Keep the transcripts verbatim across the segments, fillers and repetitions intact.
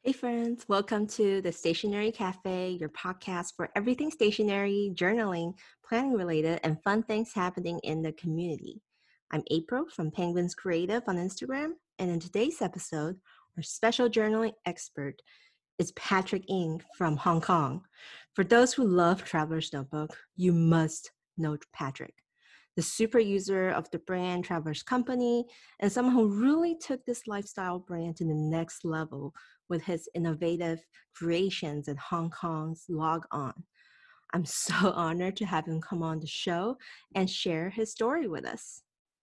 Hey friends, welcome to the Stationery Cafe, your podcast for everything stationery, journaling, planning related, and fun things happening in the community. I'm April from Penguins Creative on Instagram, and in today's episode, our special journaling expert is Patrick Ng from Hong Kong. For those who love Traveler's Notebook, you must know Patrick, the super user of the brand Traveler's Company, and someone who really took this lifestyle brand to the next level with his innovative creations in Hong Kong's Log On. I'm so honored to have him come on the show and share his story with us.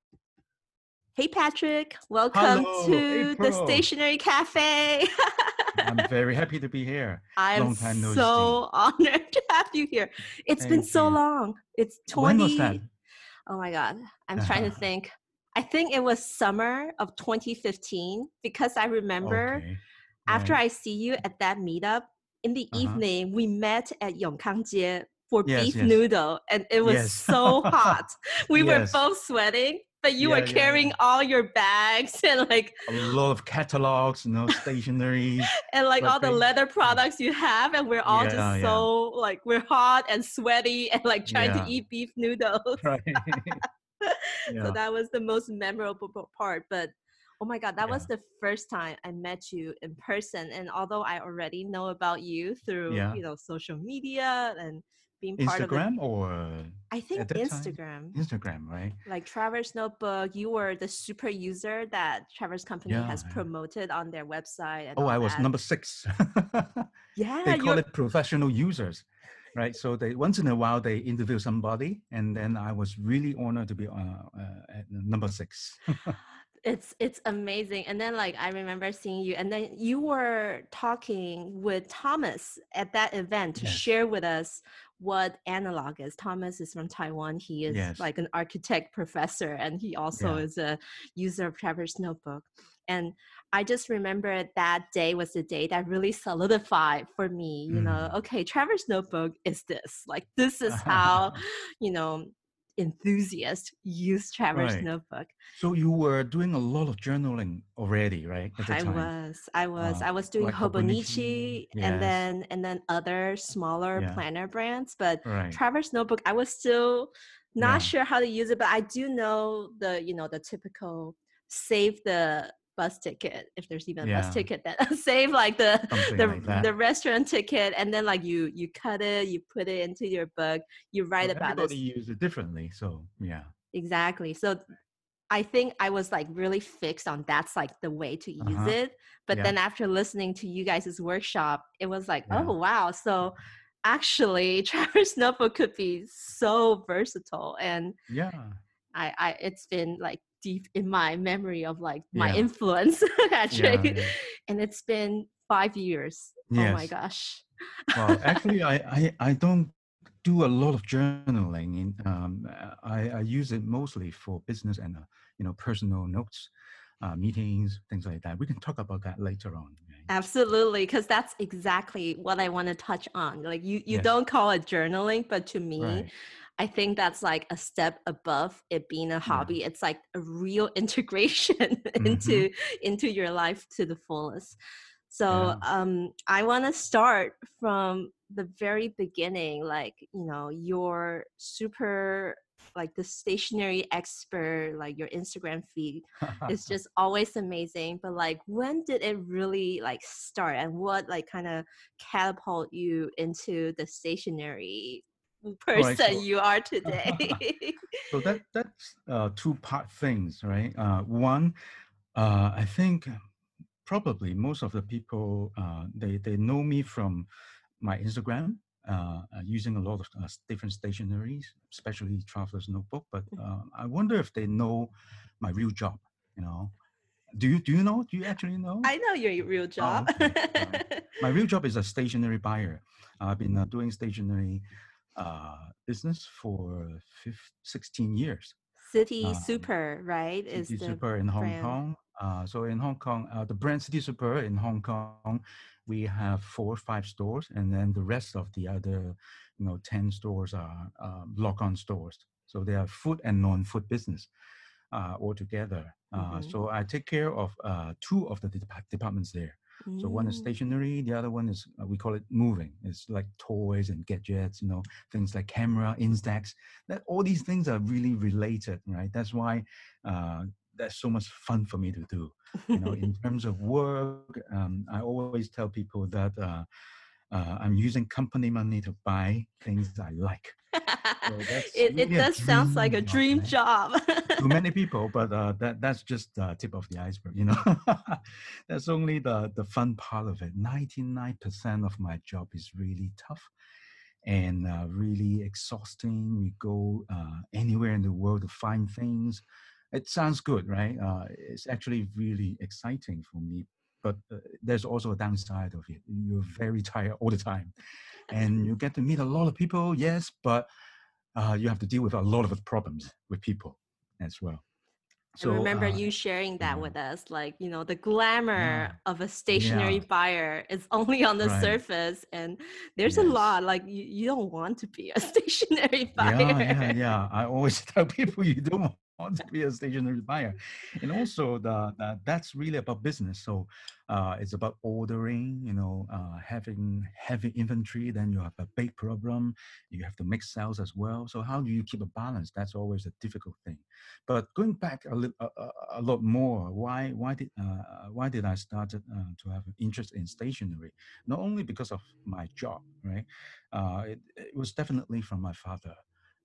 Hey, Patrick, welcome Hello, to the April. Stationery Cafe. I'm very happy to be here. I am Long time no see. so honored to have you here. It's been Thank so you. long. It's When was that? twenty. Oh my God. I'm trying to think. I think it was summer of twenty fifteen because I remember Okay, after right. I see you at that meetup in the Uh-huh. evening, we met at Yongkang Jie for Yes, beef yes, noodle and it was yes. so hot. We were Yes. both sweating, but you were Yeah, yeah, yeah. carrying all your bags and like A lot of catalogs, you know, stationaries. and like But all the they, leather yeah, products you have and we're all yeah, just yeah, so like we're hot and sweaty and like trying to yeah. eat beef noodles. Right. So Yeah, that was the most memorable p- part. But oh my God, that yeah, was the first time I met you in person. And although I already know about you through, yeah. you know, social media and being part of the, Instagram or I think at that time? Instagram, Instagram, right? like Traverse Notebook, you were the super user that Traverse Company Yeah. has promoted on their website and Oh, all I was that. number six. Yeah, They call you're it professional users, right? So they once in a while they interview somebody, and then I was really honored to be uh, uh, at number six. it's it's amazing. And then like I remember seeing you and then you were talking with Thomas at that event to Yes, share with us what analog is. Thomas is from Taiwan. He is yes, like an architect professor and he also yeah, is a user of Traverse Notebook. And I just remember that day was the day that really solidified for me, you know, mm. okay, Traverse Notebook is this. Like this is how, you know, enthusiasts use Traverse Right. Notebook. So you were doing a lot of journaling already, right? At the I time, was, I was, uh, I was doing like Hobonichi. Hobonichi and Yes, then and then other smaller yeah, planner brands, but right, Traverse Notebook, I was still not yeah, sure how to use it, but I do know the, you know, the typical save the bus ticket, if there's even a bus yeah, ticket that save like the something the like that. the restaurant ticket, and then like you you cut it, you put it into your book, you write So about everybody this. uses it differently. So yeah, Exactly. So I think I was like really fixed on that's like the way to uh use huh, it. But yeah, then after listening to you guys' workshop, it was like, yeah, oh wow. So actually Traverse Notebook could be so versatile. And yeah, I, I it's been like deep in my memory of like my yeah, influence yeah, actually. yeah. And it's been five years. Oh my Yes. gosh. Well, actually, I, I, I don't do a lot of journaling. In, um, I, I use it mostly for business and, uh, you know, personal notes, uh, meetings, things like that. We can talk about that later on. Right? Absolutely, because that's exactly what I want to touch on. Like you, you Yes. don't call it journaling, but to me, Right. I think that's like a step above it being a Yeah. hobby. It's like a real integration Mm-hmm. into into your life to the fullest. So Yeah. um, I want to start from the very beginning, like you know, your super like the stationary expert, like your Instagram feed is just always amazing. But like, when did it really like start, and what like kind of catapult you into the stationary All right. person So, you are today? so that that's uh, two part things, right? Uh, one, uh, I think probably most of the people uh, they they know me from my Instagram, uh, uh, using a lot of uh, different stationaries, especially Traveler's Notebook. But uh, I wonder if they know my real job. You know, do you do you know? Do you actually know? I know your real Oh, job. okay, all right. My real job is a stationery buyer. I've been uh, doing stationery uh, business for fifteen, sixteen years. City Um, Super, right, is City the Super in Hong brand. Kong. Uh, so in Hong Kong, uh, the brand City Super in Hong Kong, we have four or five stores, and then the rest of the other, you know, ten stores are uh, lock-on stores. So they are food and non-food business uh, altogether. Uh, Mm-hmm. so I take care of uh, two of the de- departments there. So one is Mm. stationary, the other one is, uh, we call it moving. It's like toys and gadgets, you know, things like camera, Instax. That all these things are really related, right? That's why uh, that's so much fun for me to do. You know, in terms of work, um, I always tell people that uh, uh, I'm using company money to buy things I like. So that's it really it a does sounds like dream a job, dream right? job. To many people, but uh, that that's just the tip of the iceberg, you know. That's only the the fun part of it. ninety-nine percent of my job is really tough and uh, really exhausting. We go uh, anywhere in the world to find things. It sounds good, right? Uh, it's actually really exciting for me. But uh, there's also a downside of it. You're very tired all the time, and you get to meet a lot of people. Yes, but uh, you have to deal with a lot of problems with people as well. I So remember uh, you sharing that yeah, with us, like, you know, the glamour yeah, of a stationary yeah, buyer is only on the right. surface, and there's a Yes. lot, like, you, you don't want to be a stationary Yeah, yeah, buyer. yeah. I always tell people you don't want to be a stationary buyer. And also the, the that's really about business. So uh, it's about ordering, you know, uh, having heavy inventory, then you have a big problem. You have to make sales as well. So how do you keep a balance? That's always a difficult thing. But going back a, li- a, a, a lot more, why why did uh, why did I start uh, to have an interest in stationery? Not only because of my job, right? Uh, it, it was definitely from my father,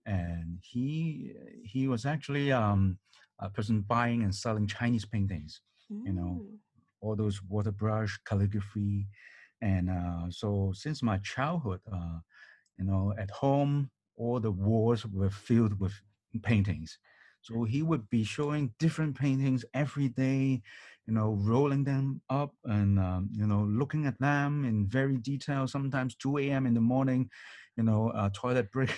and he he was actually um, a person buying and selling Chinese paintings. You know, Mm. all those water brush calligraphy, and uh, so since my childhood, uh, you know, at home, all the walls were filled with paintings. So he would be showing different paintings every day, you know, rolling them up and, um, you know, looking at them in very detail, sometimes two a m in the morning, you know, uh, toilet break.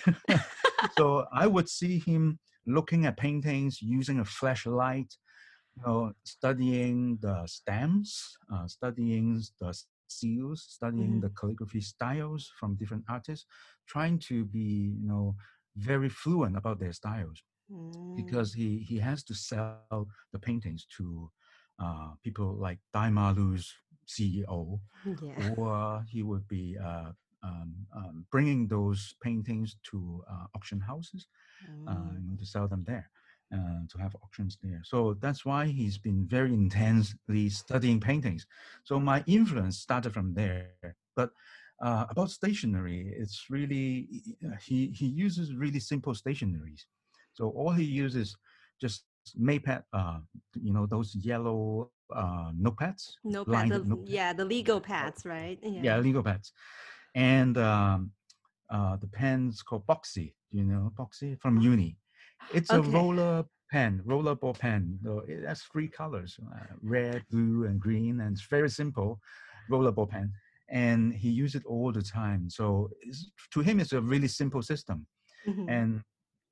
So I would see him looking at paintings using a flashlight, you know, studying the stamps, uh, studying the seals, studying Mhm. the calligraphy styles from different artists, trying to be, you know, very fluent about their styles Mm. because he he has to sell the paintings to uh, people like Daimalu's C E O, Yeah. or he would be uh, um, um, bringing those paintings to uh, auction houses, uh, Mm. you know, to sell them there, uh, to have auctions there. So that's why he's been very intensely studying paintings. So my influence started from there. But uh, about stationery, it's really he he uses really simple stationeries. So all he uses just Maypad, uh, you know, those yellow uh, notepads, Notepad, blind the notepad. yeah, the Yeah, legal uh, pads, right? yeah, Yeah. legal pads, and um, uh, the pen's called Boxy. Do you know Boxy from uni? It's a Okay. roller pen, roller ball pen. So it has three colors: uh, red, blue, and green, and it's very simple, roller ball pen. And he uses it all the time. So it's, to him, it's a really simple system. Mhm. And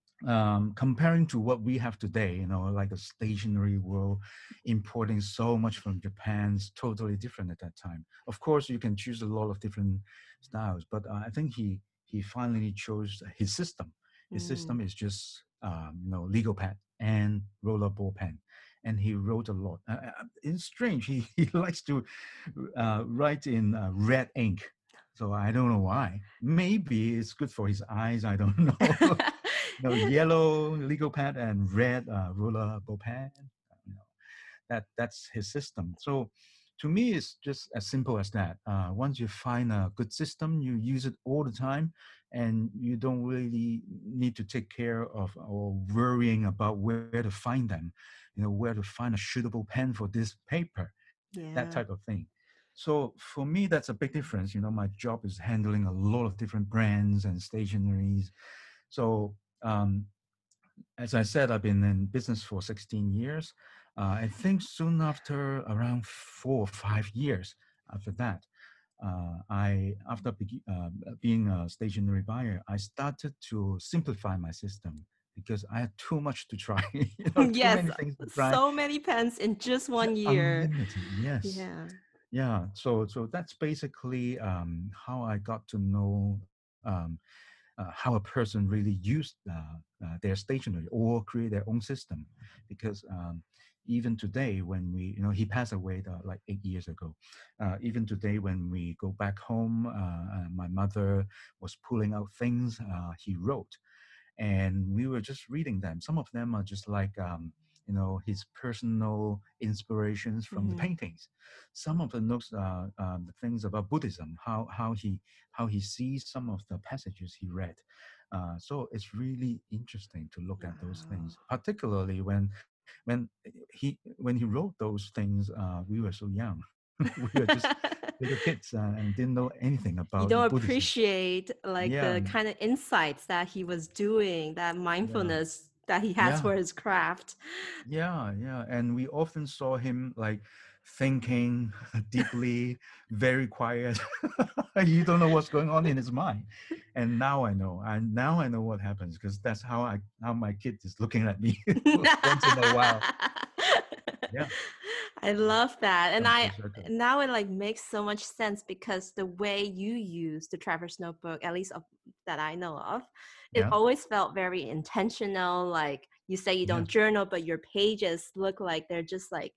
um, comparing to what we have today, you know, like a stationary world, importing so much from Japan is totally different at that time. Of course, you can choose a lot of different styles, but uh, I think he he finally chose his system. His Mm. system is just um, you know, legal pad and rollerball pen, and he wrote a lot. Uh, uh, it's strange. He he likes to uh, write in uh, red ink. So I don't know why. Maybe it's good for his eyes. I don't know. You know, yellow legal pad and red uh, ruler ball pad. You know, that that's his system. So to me, it's just as simple as that. Uh, once you find a good system, you use it all the time, and you don't really need to take care of or worrying about where to find them. You know, where to find a suitable pen for this paper, that Yeah. type of thing. So for me, that's a big difference. You know, my job is handling a lot of different brands and stationaries. So um, as I said, I've been in business for sixteen years. Uh, I think soon after, around four or five years after that, uh, I after be, uh, being a stationary buyer, I started to simplify my system because I had too much to try. You know, too Yes, many things to try. so many pens in just one year. Unlimited, yes. Yeah. Yeah, so so that's basically um, how I got to know um, uh, how a person really used uh, uh, their stationery or create their own system, because um, even today, when we, you know, he passed away uh, like eight years ago. Uh, even today, when we go back home, uh, uh, my mother was pulling out things uh, he wrote, and we were just reading them. Some of them are just like, um, you know, his personal inspirations from the Mm-hmm. paintings. Some of the notes are uh, the things about Buddhism, how how he how he sees some of the passages he read. Uh, so it's really interesting to look at those Wow. things, particularly when when he when he wrote those things. Uh, we were so young. We were just little kids uh, and didn't know anything You about don't Buddhism. appreciate like Yeah, the kind of insights that he was doing, that yeah, mindfulness that he has yeah. for his craft. Yeah, yeah. And we often saw him like thinking deeply, very quiet. You don't know what's going on in his mind. And now I know. And now I know what happens because that's how I how my kid is looking at me once in a while. Yeah. I love that. And Come full I circle. now it like makes so much sense because the way you use the Traverse Notebook, at least of, that I know of, it Yeah. always felt very intentional. Like you say you Yeah. don't journal, but your pages look like they're just like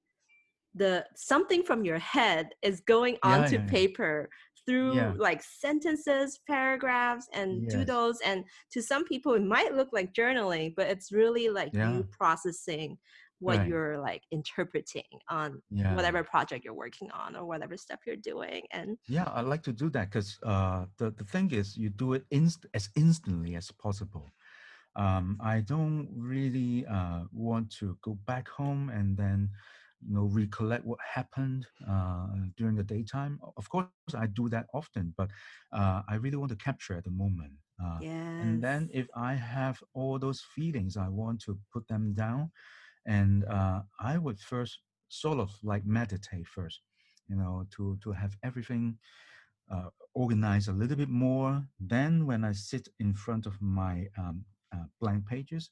the something from your head is going Yeah. onto Yeah. Yeah. paper through Yeah. like sentences, paragraphs, and Yes. doodles. And to some people, it might look like journaling, but it's really like Yeah. you processing what Right. you're like interpreting on Yeah. whatever project you're working on or whatever stuff you're doing. And Yeah, I like to do that because uh, the, the thing is you do it inst- as instantly as possible. Um, I don't really uh, want to go back home and then, you know, recollect what happened uh, during the daytime. Of course, I do that often, but uh, I really want to capture at the moment. Uh, and yes, then if I have all those feelings, I want to put them down, and uh, I would first sort of like meditate first, you know, to to have everything uh, organize a little bit more. Then when I sit in front of my um, uh, blank pages,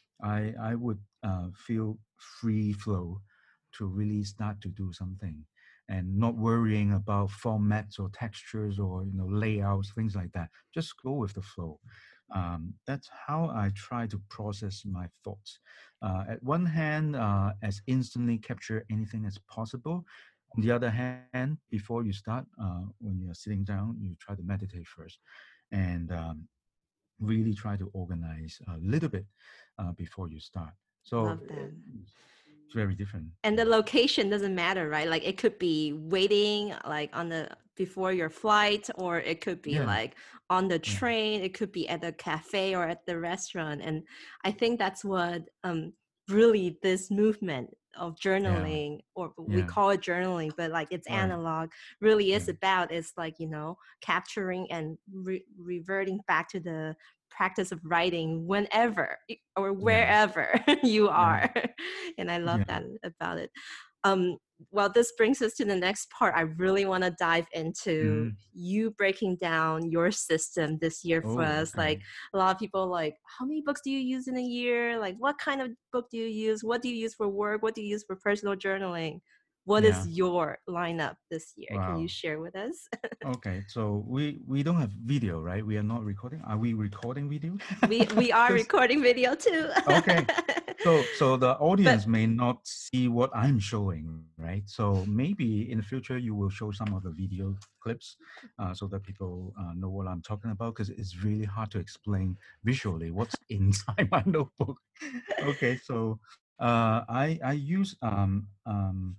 I, I would uh, feel free flow to really start to do something and not worrying about formats or textures or you know layouts, things like that. Just go with the flow. Um, that's how I try to process my thoughts. Uh, at one hand, uh, as instantly capture anything as possible. On the other hand, before you start, uh, when you're sitting down, you try to meditate first and um, really try to organize a little bit uh, before you start. So love that. it's very different. And Yeah. the location doesn't matter, right? Like it could be waiting like on the before your flight, or it could be Yeah. like on the Yeah. train, it could be at the cafe or at the restaurant. And I think that's what um really this movement of Yeah. journaling, or we Yeah. call it journaling, but like it's Right. analog, really is Yeah. about is like, you know, capturing and re- reverting back to the practice of writing whenever or Yeah. wherever you Yeah. are. And I love Yeah. that about it. Um, well, this brings us to the next part. I really want to dive into Mm. you breaking down your system this year for Oh, us. okay. Like a lot of people like, how many books do you use in a year? Like what kind of book do you use? What do you use for work? What do you use for personal journaling? What is Yeah. your lineup this year? Can you Wow. share with us? Okay. So we we don't have video, right? We are not recording. Are we recording video? we we are Because recording video too. okay. So, so the But audience may not see what I'm showing, right? So maybe in the future you will show some of the video clips, uh, so that people uh, know what I'm talking about. Because it's really hard to explain visually what's inside my notebook. Okay, so uh, I I use um, um,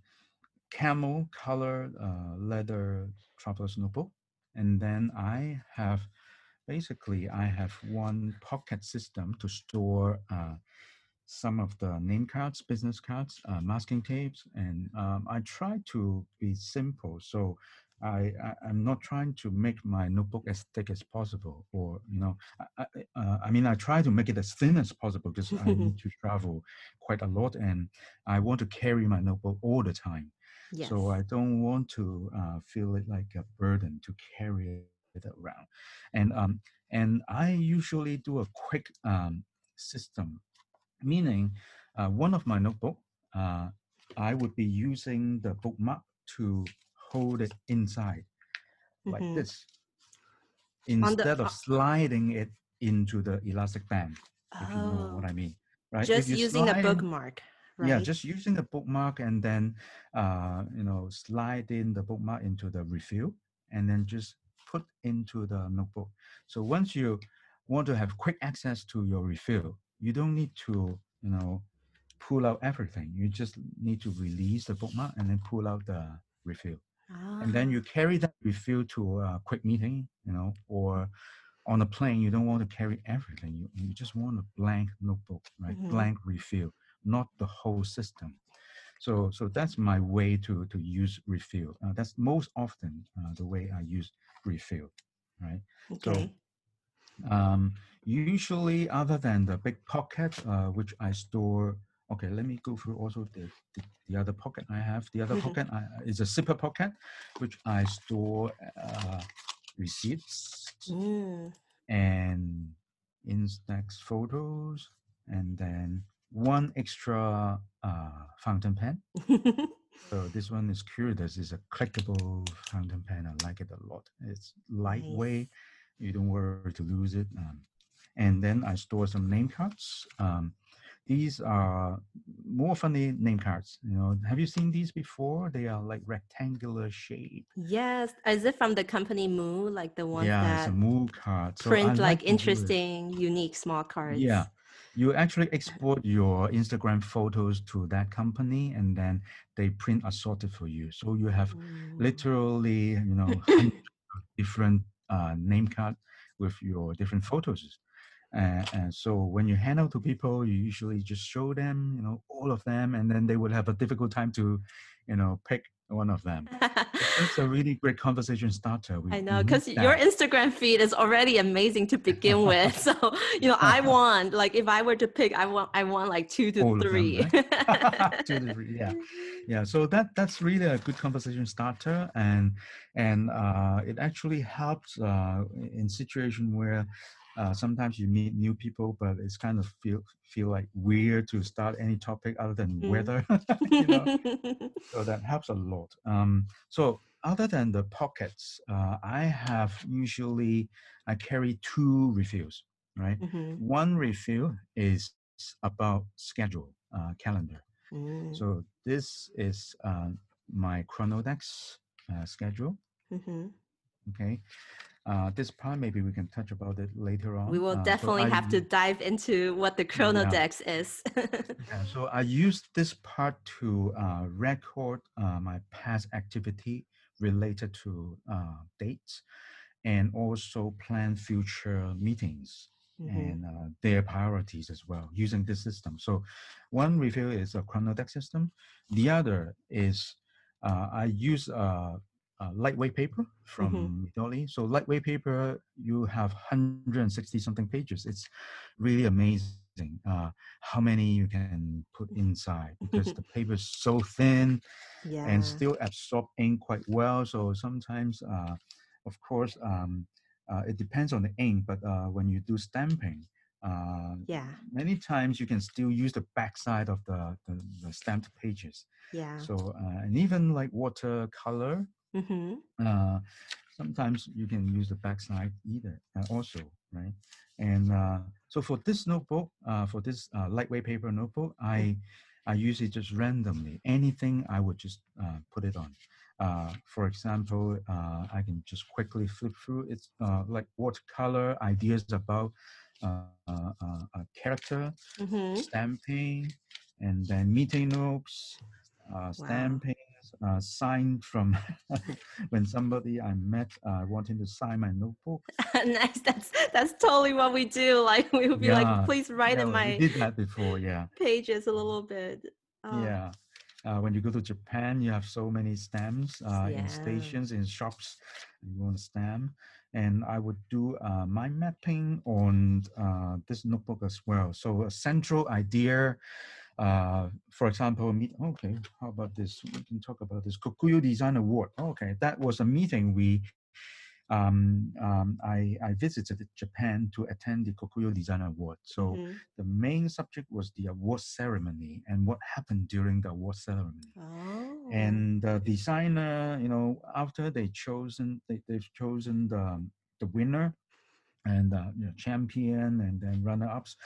camel color uh, leather traveler's notebook, and then I have basically I have one pocket system to store. Uh, some of the name cards, business cards, uh, masking tapes, and um, I try to be simple. So I, I I'm not trying to make my notebook as thick as possible, or you know, I I, uh, I mean I try to make it as thin as possible because I need to travel quite a lot, and I want to carry my notebook all the time. yes. So I don't want to uh, feel it like a burden to carry it around, and um and I usually do a quick um, system, meaning uh, one of my notebook, uh, I would be using the bookmark to hold it inside like Hmm. this On the instead of uh, sliding it into the elastic band, if you know what oh, I mean, right? If just you using a slide in, bookmark, yeah, right? just using the bookmark and then, uh, you know, slide in the bookmark into the refill and then just put into the notebook. So once you want to have quick access to your refill, you don't need to, you know, pull out everything. You just need to release the bookmark and then pull out the refill. And then Ah. you carry that refill to a quick meeting, you know, or on a plane, you don't want to carry everything. You, you just want a blank notebook, right? Hmm. Blank refill, not the whole system. So, so that's my way to to use refill. Uh, that's most often uh, the way I use refill, right? So, Okay. um, usually, other than the big pocket, uh, which I store. Okay, let me go through also the, the, the other pocket I have. The other pocket I, is a zipper pocket, which I store uh, receipts Mm. and Instax photos, and then one extra uh, fountain pen. So this one is Curious. It's a clickable fountain pen. I like it a lot. It's lightweight. Nice. You don't worry to lose it. Um, and then I store some name cards. Um, these are more funny name cards. You know, have you seen these before? They are like rectangular shape. Yes. Is it from the company Moo, like the ones Yeah, it's a that move card. So I print like like to do it. interesting, unique small Yeah, cards? you actually export your Instagram photos to that company and then they print assorted for you. So you have Ooh. literally, you know, hundreds of different uh, name card with your different photos. Uh, and so when you hand out to people, you usually just show them, you know, all of them, and then they will have a difficult time to, you know, pick one of them. So that's a really great conversation starter. We I we know, need because your that. Instagram feed is already amazing to begin with. So, you know, I want, like, if I were to pick, I want, I want like two to All of them, three. right? Two to three, yeah, yeah. So that that's really a good conversation starter, and and uh, it actually helps uh, in situation where uh, sometimes you meet new people, but it's kind of feel feel like weird to start any topic other than Mhm. weather, you know. So that helps a lot. Um, so other than the pockets, uh, I have usually I carry two refills, right? Mhm. One refill is about schedule, uh, calendar. Mm. So this is uh, my Chronodex uh, schedule. Mhm. Okay, uh, this part maybe we can touch about it later We on. will Uh, so definitely I have to u- dive into what the yeah. Chronodex is. Yeah, so I use this part to uh, record uh, my past activity related to uh, dates and also plan future meetings Mhm. and uh, their priorities as well using this system. So one review is a Chronodex system. The other is uh, I use a, a lightweight paper Mhm. from Midori. So lightweight paper, you have one hundred sixty something pages. It's really amazing uh, how many you can put inside because the paper is so thin and Yeah. still absorb ink quite well. So sometimes, uh, of course, um, uh, it depends on the ink, but uh, when you do stamping, uh, Yeah. many times you can still use the backside of the, the, the stamped pages. Yeah. So, uh, and even like watercolor, Mhm. uh, sometimes you can use the backside either uh, also, right? And uh, so for this notebook, uh, for this uh, lightweight paper notebook, I I use it just randomly. Anything I would just uh, put it on. Uh, for example, uh, I can just quickly flip through. It's uh, like watercolor ideas about uh, uh, a character, Mhm. stamping, and then meeting notes, uh, Wow. stamping, uh, signed from when somebody I met uh, wanting to sign my notebook. Nice. That's that's totally what we do. Like we would be like, Yeah, please write yeah, in we my did that before. Yeah, pages a little bit. Oh, yeah. Uh, when you go to Japan, you have so many stamps uh, in yeah. stations, in shops. You want to stamp, and I would do uh, mind mapping on uh, this notebook as well. So a central idea. Uh, for example, meet. Okay, how about this? We can talk about this Kokuyo Design Award. Okay, that was a meeting we um, um, I, I visited Japan to attend the Kokuyo Design Award. So Mhm. the main subject was the award ceremony and what happened during the award ceremony. Oh. And the designer, you know, after they chosen, they, they've chosen the, the winner and uh, you know, champion and then runner-ups.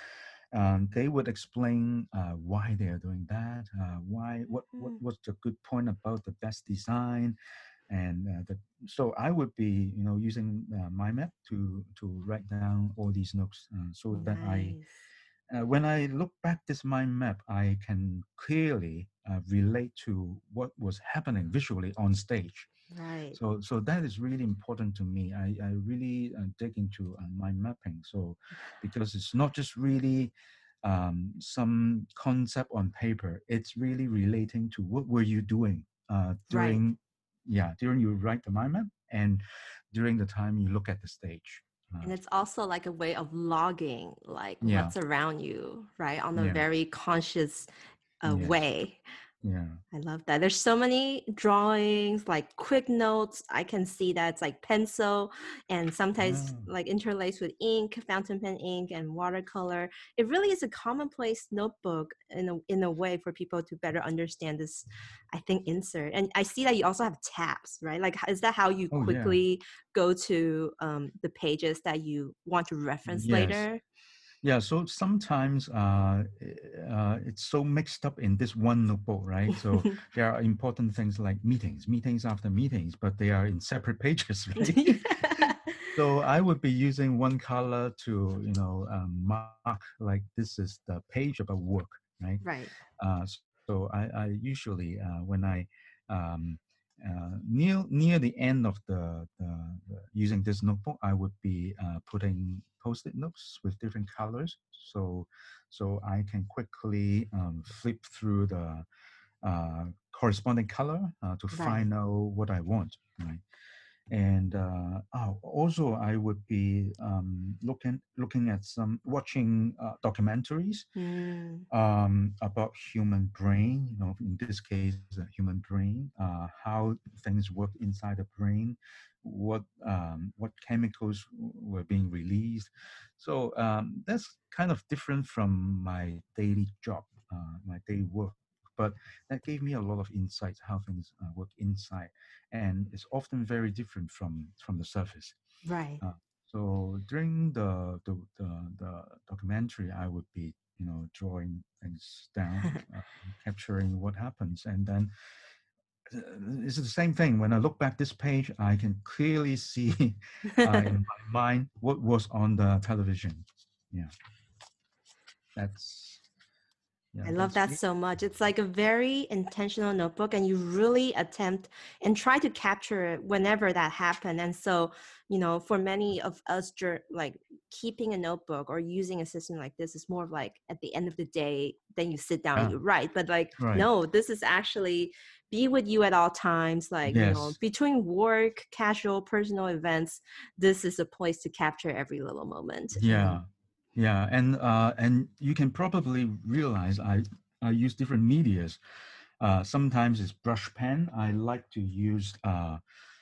Um, they would explain uh, why they are doing that, uh, why what what Mm. what's the good point about the best design, and uh, the, so I would be you know using uh, my map to to write down all these notes uh, so that I Nice. uh, when I look back this mind map, I can clearly uh, relate to what was happening visually on stage. Right. So, so that is really important to me. I, I really uh, dig into uh, mind mapping. So, because it's not just really um, some concept on paper, it's really relating to what were you doing uh, Right. during, yeah, during you write the mind map and during the time you look at the stage. Uh, And it's also like a way of logging like yeah, what's around you, right? On a yeah, very conscious uh, yes, way. yeah. I love that. There's so many drawings, like quick notes. I can see that it's like pencil and sometimes Oh, like interlaced with ink, fountain pen ink, and watercolor. It really is a commonplace notebook in a in a way for people to better understand this, I think, insert. And I see that you also have tabs, right? Like, is that how you oh yeah, quickly go to um, the pages that you want to reference yes. later? Yeah, so sometimes uh, uh, it's so mixed up in this one notebook, right? So there are important things like meetings, meetings after meetings, but they are in separate pages, right? Yeah. So I would be using one color to, you know, um, mark like this is the page about work, right? Right. Uh, so I, I usually uh, when I um, uh, near near the end of the, the, the using this notebook, I would be uh, putting post-it notes with different colors, so so I can quickly um, flip through the uh, corresponding color uh, to Right. find out what I want. Right? And uh, oh, also I would be um, looking looking at some watching uh, documentaries Mm, um, about human brain. You know, in this case, the human brain, uh, how things work inside the brain, what um, what chemicals were being released. So um, that's kind of different from my daily job, uh, my daily work. But that gave me a lot of insights how things uh, work inside, and it's often very different from from the surface. right. Uh, so during the, the the the documentary, I would be you know drawing things down, uh, capturing what happens, and then uh, it's the same thing. When I look back this page, I can clearly see uh, in my mind what was on the television. Yeah, that's yeah, I love that's that re- so much. It's like a very intentional notebook, and you really attempt and try to capture it whenever that happened. And so, you know, for many of us, jur- like keeping a notebook or using a system like this is more of like at the end of the day, then you sit down and yeah, you write. But like, right. no, this is actually be with you at all times. Like, you know, Yes, between work, casual, personal events, this is a place to capture every little moment. And yeah, yeah, and uh, and you can probably realize I I use different medias. Uh, sometimes it's brush pen. I like to use uh,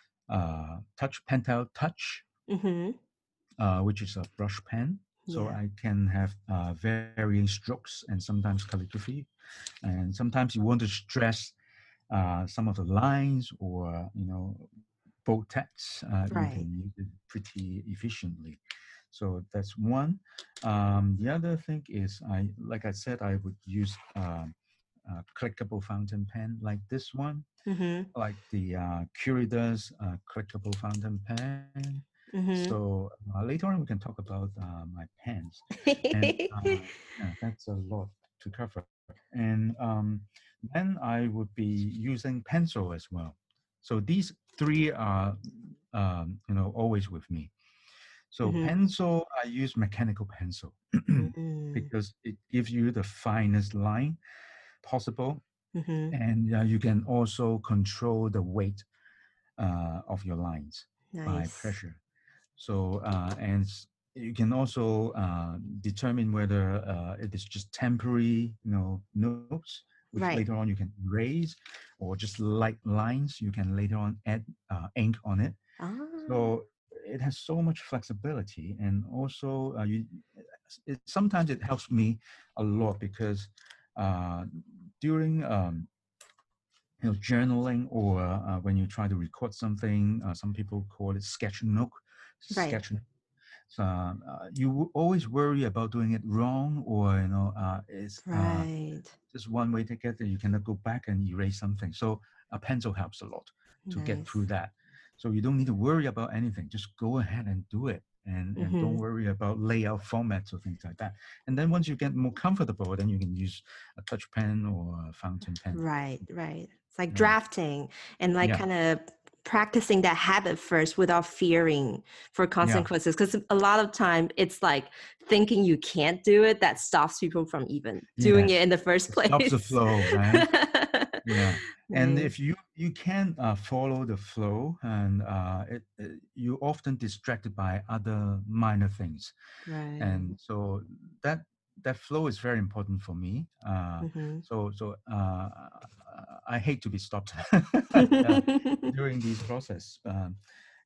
uh, touch Pentel Touch, mhm, uh, which is a brush pen. So yeah, I can have uh, varying strokes and sometimes calligraphy. And sometimes you want to stress uh, some of the lines or you know bold text. Uh, you right. can use it pretty efficiently. So that's one. Um, the other thing is I like I said I would use um, a clickable fountain pen like this one, Mhm. like the uh, Curidas uh, clickable fountain pen. Mhm. So uh, later on we can talk about uh, my pens, and uh, yeah, that's a lot to cover. And um, then I would be using pencil as well. So these three are um, you know always with me. So Mhm. pencil, I use mechanical pencil Mm. because it gives you the finest line possible, Mhm. and uh, you can also control the weight uh, of your lines by Nice. pressure. So uh, and s- you can also uh, determine whether uh, it is just temporary, you know, notes, which later Right. on you can erase, or just light lines. You can later on add uh, ink on it. Ah. So it has so much flexibility, and also uh, you, it, sometimes it helps me a lot because uh, during um, you know journaling or uh, when you try to record something, uh, some people call it sketch note, Right. sketch. So uh, you w- always worry about doing it wrong, or you know, uh, it's uh, Right. just one way to get there. You cannot go back and erase something. So a pencil helps a lot to get through Nice. that. So you don't need to worry about anything. Just go ahead and do it, and and don't Mm-hmm. worry about layout formats or things like that. And then once you get more comfortable, then you can use a touch pen or a fountain pen. Right, right. It's like Yeah, drafting and like yeah, kind of practicing that habit first without fearing for yeah. consequences. Because a lot of time it's like thinking you can't do it that stops people from even doing it Yes, in the first it stops the place. flow, right? Yeah, and Nice. if you you can uh, follow the flow, and uh, it, it you often distracted by other minor things, Right. and so that that flow is very important for me. Uh, Mm-hmm. so so uh, I hate to be stopped uh, during these process, um,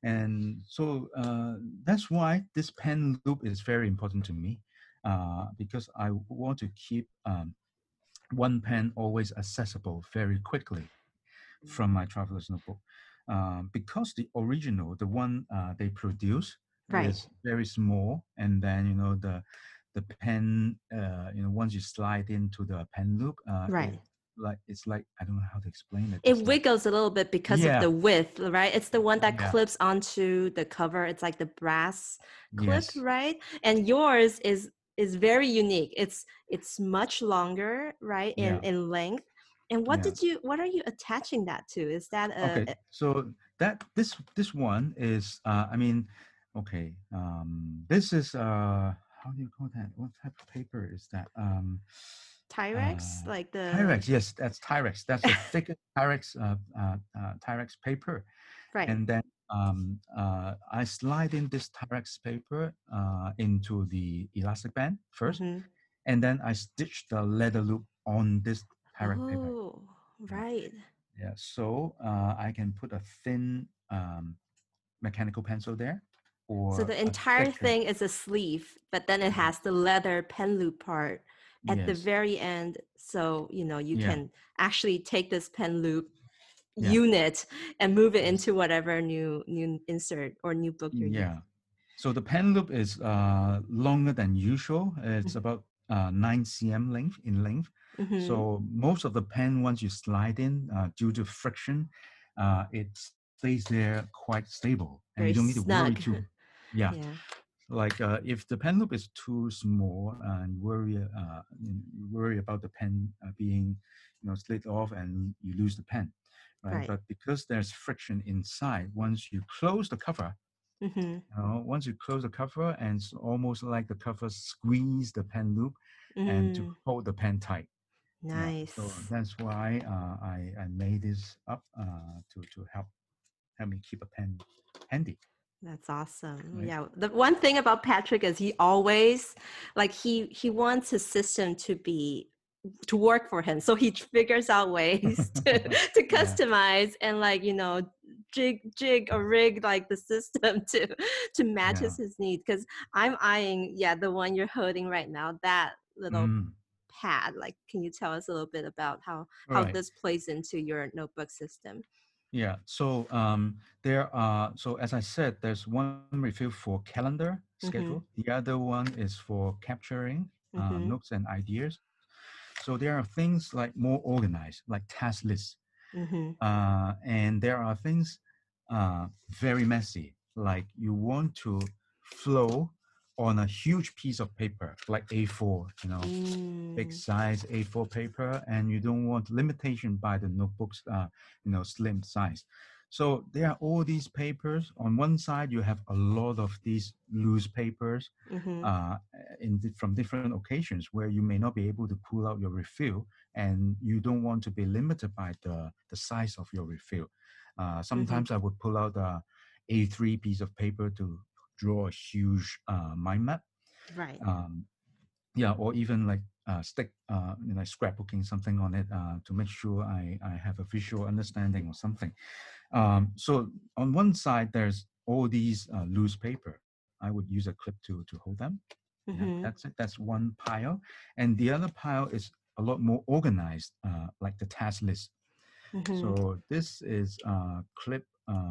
and so uh, that's why this pen loop is very important to me, uh, because I want to keep um, one pen always accessible very quickly from my traveler's notebook. Um, because the original, the one uh, they produce, Right, is very small, and then you know the the pen, uh, you know, once you slide into the pen loop, uh, right. it like it's like I don't know how to explain it. It It's like wiggles a little bit because of yeah, the width, right? It's the one that yeah, clips onto the cover. It's like the brass clip, yes, right? And yours is is very unique. It's it's much longer, right, in yeah, in length. And what yeah. did you what are you attaching that to? Is that a, Okay, a so that this this one is uh, I mean, okay, um, this is uh, how do you call that? What type of paper is that? Um, Tyrex? uh, Like the Tyrex, yes, that's Tyrex. That's a thick Tyrex uh, uh, uh, Tyrex paper, right. and then um, uh, I slide in this Tyrex paper uh, into the elastic band first, Mm-hmm. and then I stitch the leather loop on this Tyrex paper. Oh, Yeah. right. Yeah, so uh, I can put a thin um, mechanical pencil there So or the a entire thicker. thing is a sleeve, but then it Yeah. has the leather pen loop part at the Yes. very end. So, you know, you Yeah. can actually take this pen loop Yeah. unit and move it Yes. into whatever new new insert or new book you're using. Yeah. So the pen loop is uh, longer than usual. It's about uh, nine centimeters length in length. Mm-hmm. So most of the pen, once you slide in, uh, due to friction, uh, it stays there quite stable, and you Very don't need to worry snug. too. Yeah. Yeah. Like uh, if the pen loop is too small and you worry uh, you worry about the pen uh, being you know slid off and you lose the pen, right? Right. But because there's friction inside, once you close the cover, Mm-hmm. you know, once you close the cover, and it's almost like the cover squeeze the pen loop and to Mm, hold the pen tight. Yeah, so nice. that's why uh, I I made this up uh, to to help help me keep a pen handy, That's awesome. right? Yeah. The one thing about Patrick is he always like he he wants his system to be to work for him. So he figures out ways to to Yeah, customize and like, you know, jig jig or rig like the system to to match yeah. his, his needs. Cause I'm eyeing, yeah, the one you're holding right now, that little Mm. pad. Like, can you tell us a little bit about how All how right. this plays into your notebook system? Yeah. So um, there are, so as I said, there's one refill for calendar Mm-hmm. schedule. The other one is for capturing uh, Mm-hmm. notes and ideas. So there are things like more organized, like task lists. Mm-hmm. Uh, and there are things uh, very messy, like you want to flow on a huge piece of paper, like A four, you know, big Mm, size A four paper, and you don't want limitation by the notebook's, uh, you know, slim size. So there are all these papers. On one side, you have a lot of these loose papers mm-hmm. uh, in di- from different occasions where you may not be able to pull out your refill, and you don't want to be limited by the, the size of your refill. Uh, Mm-hmm. sometimes I would pull out a A three piece of paper to draw a huge uh, mind map. Right. Um, yeah, or even like uh, stick, uh, you know, scrapbooking something on it uh, to make sure I, I have a visual understanding or something. Um, so on one side, there's all these uh, loose paper. I would use a clip to, to hold them. Yeah, Mm-hmm. that's it. That's one pile. And the other pile is a lot more organized, uh, like the task list. Mm-hmm. So this is uh, clip uh,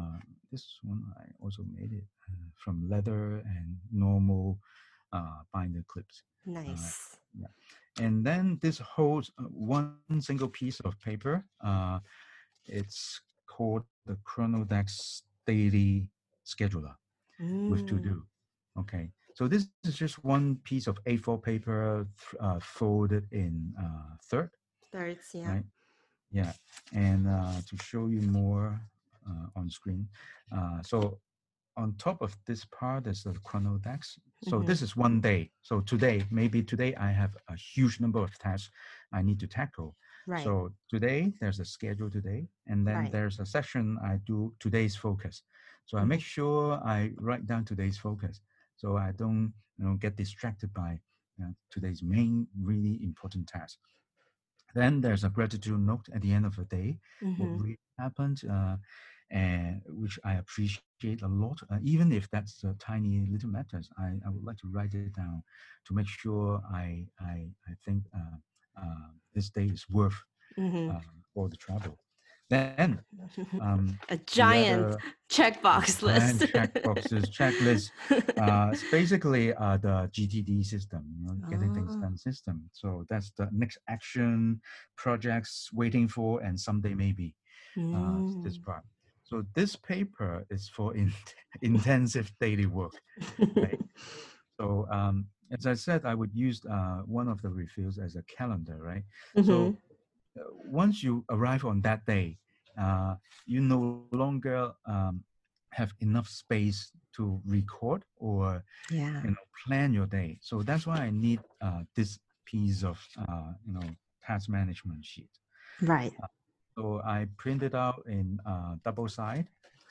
this one I also made it uh, from leather and normal uh, binder clips. Uh, Nice. yeah. And then this holds uh, one single piece of paper. Uh, it's called the Chronodex Daily Scheduler with to Mm, do. Okay. So this is just one piece of A four paper uh, folded in uh, third, thirds, yeah. right? Yeah. And uh, to show you more uh, on screen. Uh, so on top of this part is the Chronodex. So Mm-hmm. this is one day. So today, maybe today I have a huge number of tasks I need to tackle. Right, So today there's a schedule today, and then right. there's a session I do today's focus. So I Mm-hmm. make sure I write down today's focus, so I don't you know get distracted by you know, today's main really important task. Then there's a gratitude note at the end of the day, what Mm-hmm. really happened, uh, and which I appreciate a lot. Uh, even if that's uh, tiny little matters, I, I would like to write it down to make sure I I, I think uh, uh, this day is worth Mm-hmm. uh, all the travel. Then um, A the giant other yeah, checkbox giant list. checkboxes, checklist. Uh, it's basically uh, the G T D system, you know, getting things Oh. done system. So that's the next action, projects waiting for, and someday maybe uh, this Mm. part. So this paper is for in, intensive daily work, right? So um, as I said, I would use uh, one of the reviews as a calendar, right? Mm-hmm. So uh, once you arrive on that day, uh, you no longer um, have enough space to record or Yeah. you know plan your day. So that's why I need uh, this piece of uh, you know task management sheet. Right. Uh, so I print it out in uh, double side.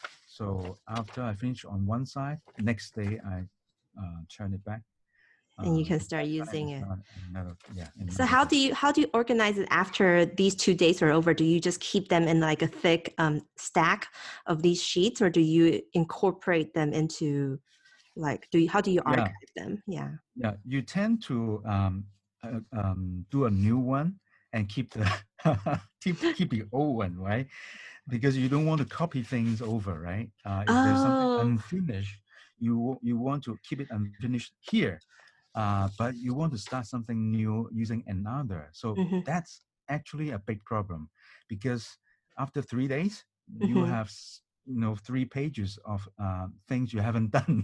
So after I finish on one side, next day I uh, turn it back And you uh, can to start that side and using it. start another yeah So another how day. do you how do you organize it after these two days are over? Do you just keep them in like a thick um, stack of these sheets, or do you incorporate them into like do you how do you Yeah, archive them? Yeah. yeah, you tend to um, uh, um, do a new one and keep the keep keep the old one, right? Because you don't want to copy things over, right? Uh, if there's something Oh. unfinished, you wa- you want to keep it unfinished here, uh, but you want to start something new using another. So Mm-hmm. that's actually a big problem, because after three days, you Mm-hmm. have s- you know three pages of uh, things you haven't done.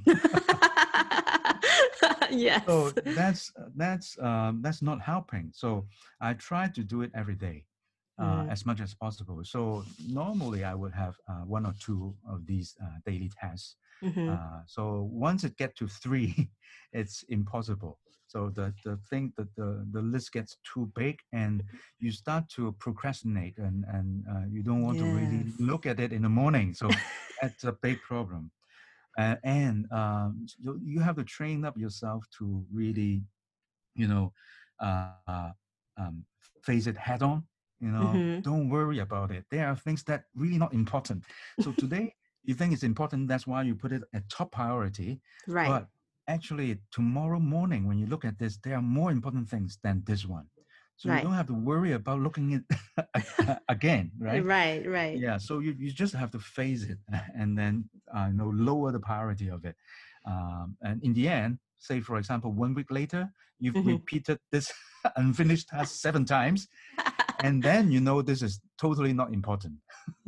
Yes. So that's that's um, that's not helping. So I try to do it every day, uh, Mm, as much as possible. So normally I would have uh, one or two of these uh, daily tasks. mm-hmm. Uh, so once it get to three, it's impossible. So the the thing that the the list gets too big, and you start to procrastinate, and and uh, you don't want to really Yes. look at it in the morning. So that's a big problem. Uh, and um, you, you have to train up yourself to really, you know, uh, um, face it head on. You know, Mm-hmm. don't worry about it. There are things that really not important. So today you think it's important. That's why you put it at top priority. Right. But actually, tomorrow morning when you look at this, there are more important things than this one. So you Right. don't have to worry about looking it again, right? Right. Right. Yeah, so you, you just have to phase it and then uh, you know lower the priority of it, um, and in the end, say for example one week later you've Mm-hmm. repeated this unfinished task seven times, and then you know this is totally not important.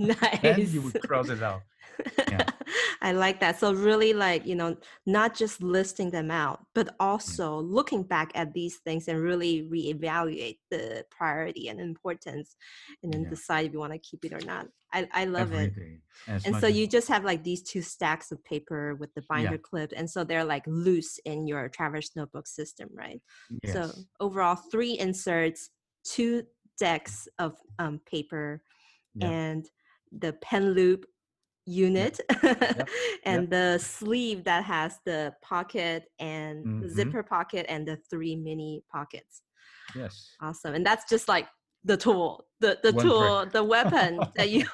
Then you Nice. would cross it out. Yeah, I like that. So really like, you know, not just listing them out, but yeah, also looking back at these things and really reevaluate the priority and importance and then yeah. decide if you want to keep it or not. I, I love Every it. day as And so much as you just possible. have like these two stacks of paper with the Yeah, binder clip. And so they're like loose in your Traverse Notebook system, right? So yes, overall, three inserts, two decks of um, paper, yep, and the pen loop yep, unit yep, yep. and the sleeve that has the pocket and the Mm-hmm. zipper pocket and the three mini pockets. Yes, Awesome. And that's just like the tool, the, the one brick. tool, the weapon that you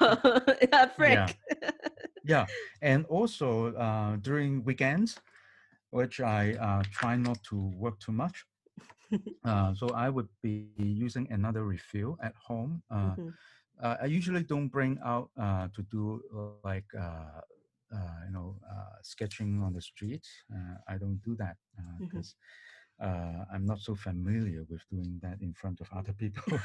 a Yeah, frick. yeah, and also uh, during weekends, which I uh, try not to work too much. Uh, so I would be using another refill at home. Uh, Mhm. uh, I usually don't bring out uh, to do like uh, uh, uh, you know, uh, sketching on the street. Uh, I don't do that Mhm. because uh, uh, I'm not so familiar with doing that in front of other people.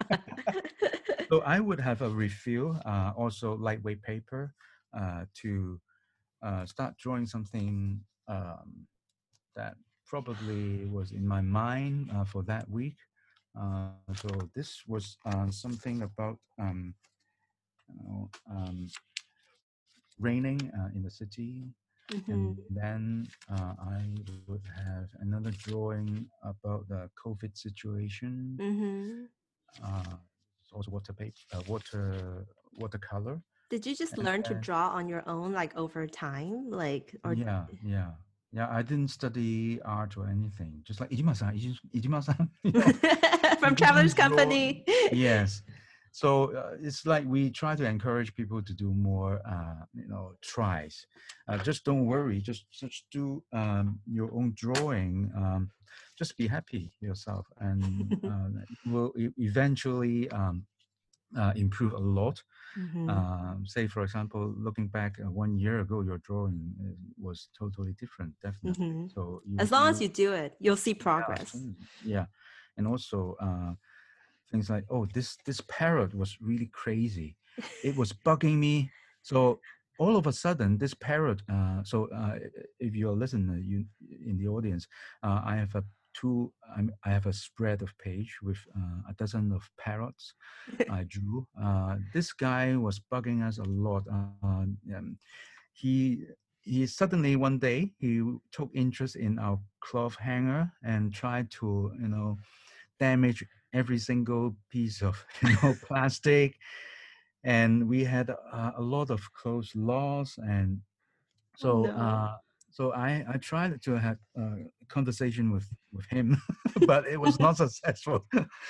So I would have a refill, uh, also lightweight paper, uh, to uh, start drawing something um, that probably was in my mind uh, for that week. Uh, so this was uh, something about um, you know, um, raining uh, in the city, Mhm. and then uh, I would have another drawing about the COVID situation. Mhm. Uh, it's also water paper, uh, water watercolor, Did you just and learn to then draw on your own, like over time, like or yeah, yeah, yeah. I didn't study art or anything. Just like Ijima-san, Iji- Ijima-san, you know, from he doesn't Travelers draw. Company? Yes. So uh, it's like we try to encourage people to do more, uh, you know, tries. Uh, just don't worry. Just just do um, your own drawing. Um, just be happy yourself, and uh, you will e- eventually um, uh, improve a lot. Mhm. Um, say, for example, looking back uh, one year ago, your drawing uh, was totally different, definitely. Mhm. So you As long as you you do it, you'll see yeah, progress. mm, yeah, and also uh, things like, oh, this this parrot was really crazy, it was bugging me. So all of a sudden, this parrot. Uh, so uh, if you're a listener, you in the audience, uh, I have a two. I'm, I have a spread of page with uh, a dozen of parrots I drew. Uh, this guy was bugging us a lot. Uh, um, he he suddenly one day he took interest in our cloth hanger and tried to you know damage every single piece of you know plastic, and we had uh, a lot of clothes lost. And Oh so no. uh, so I, I tried to have a conversation with, with him, but it was not successful.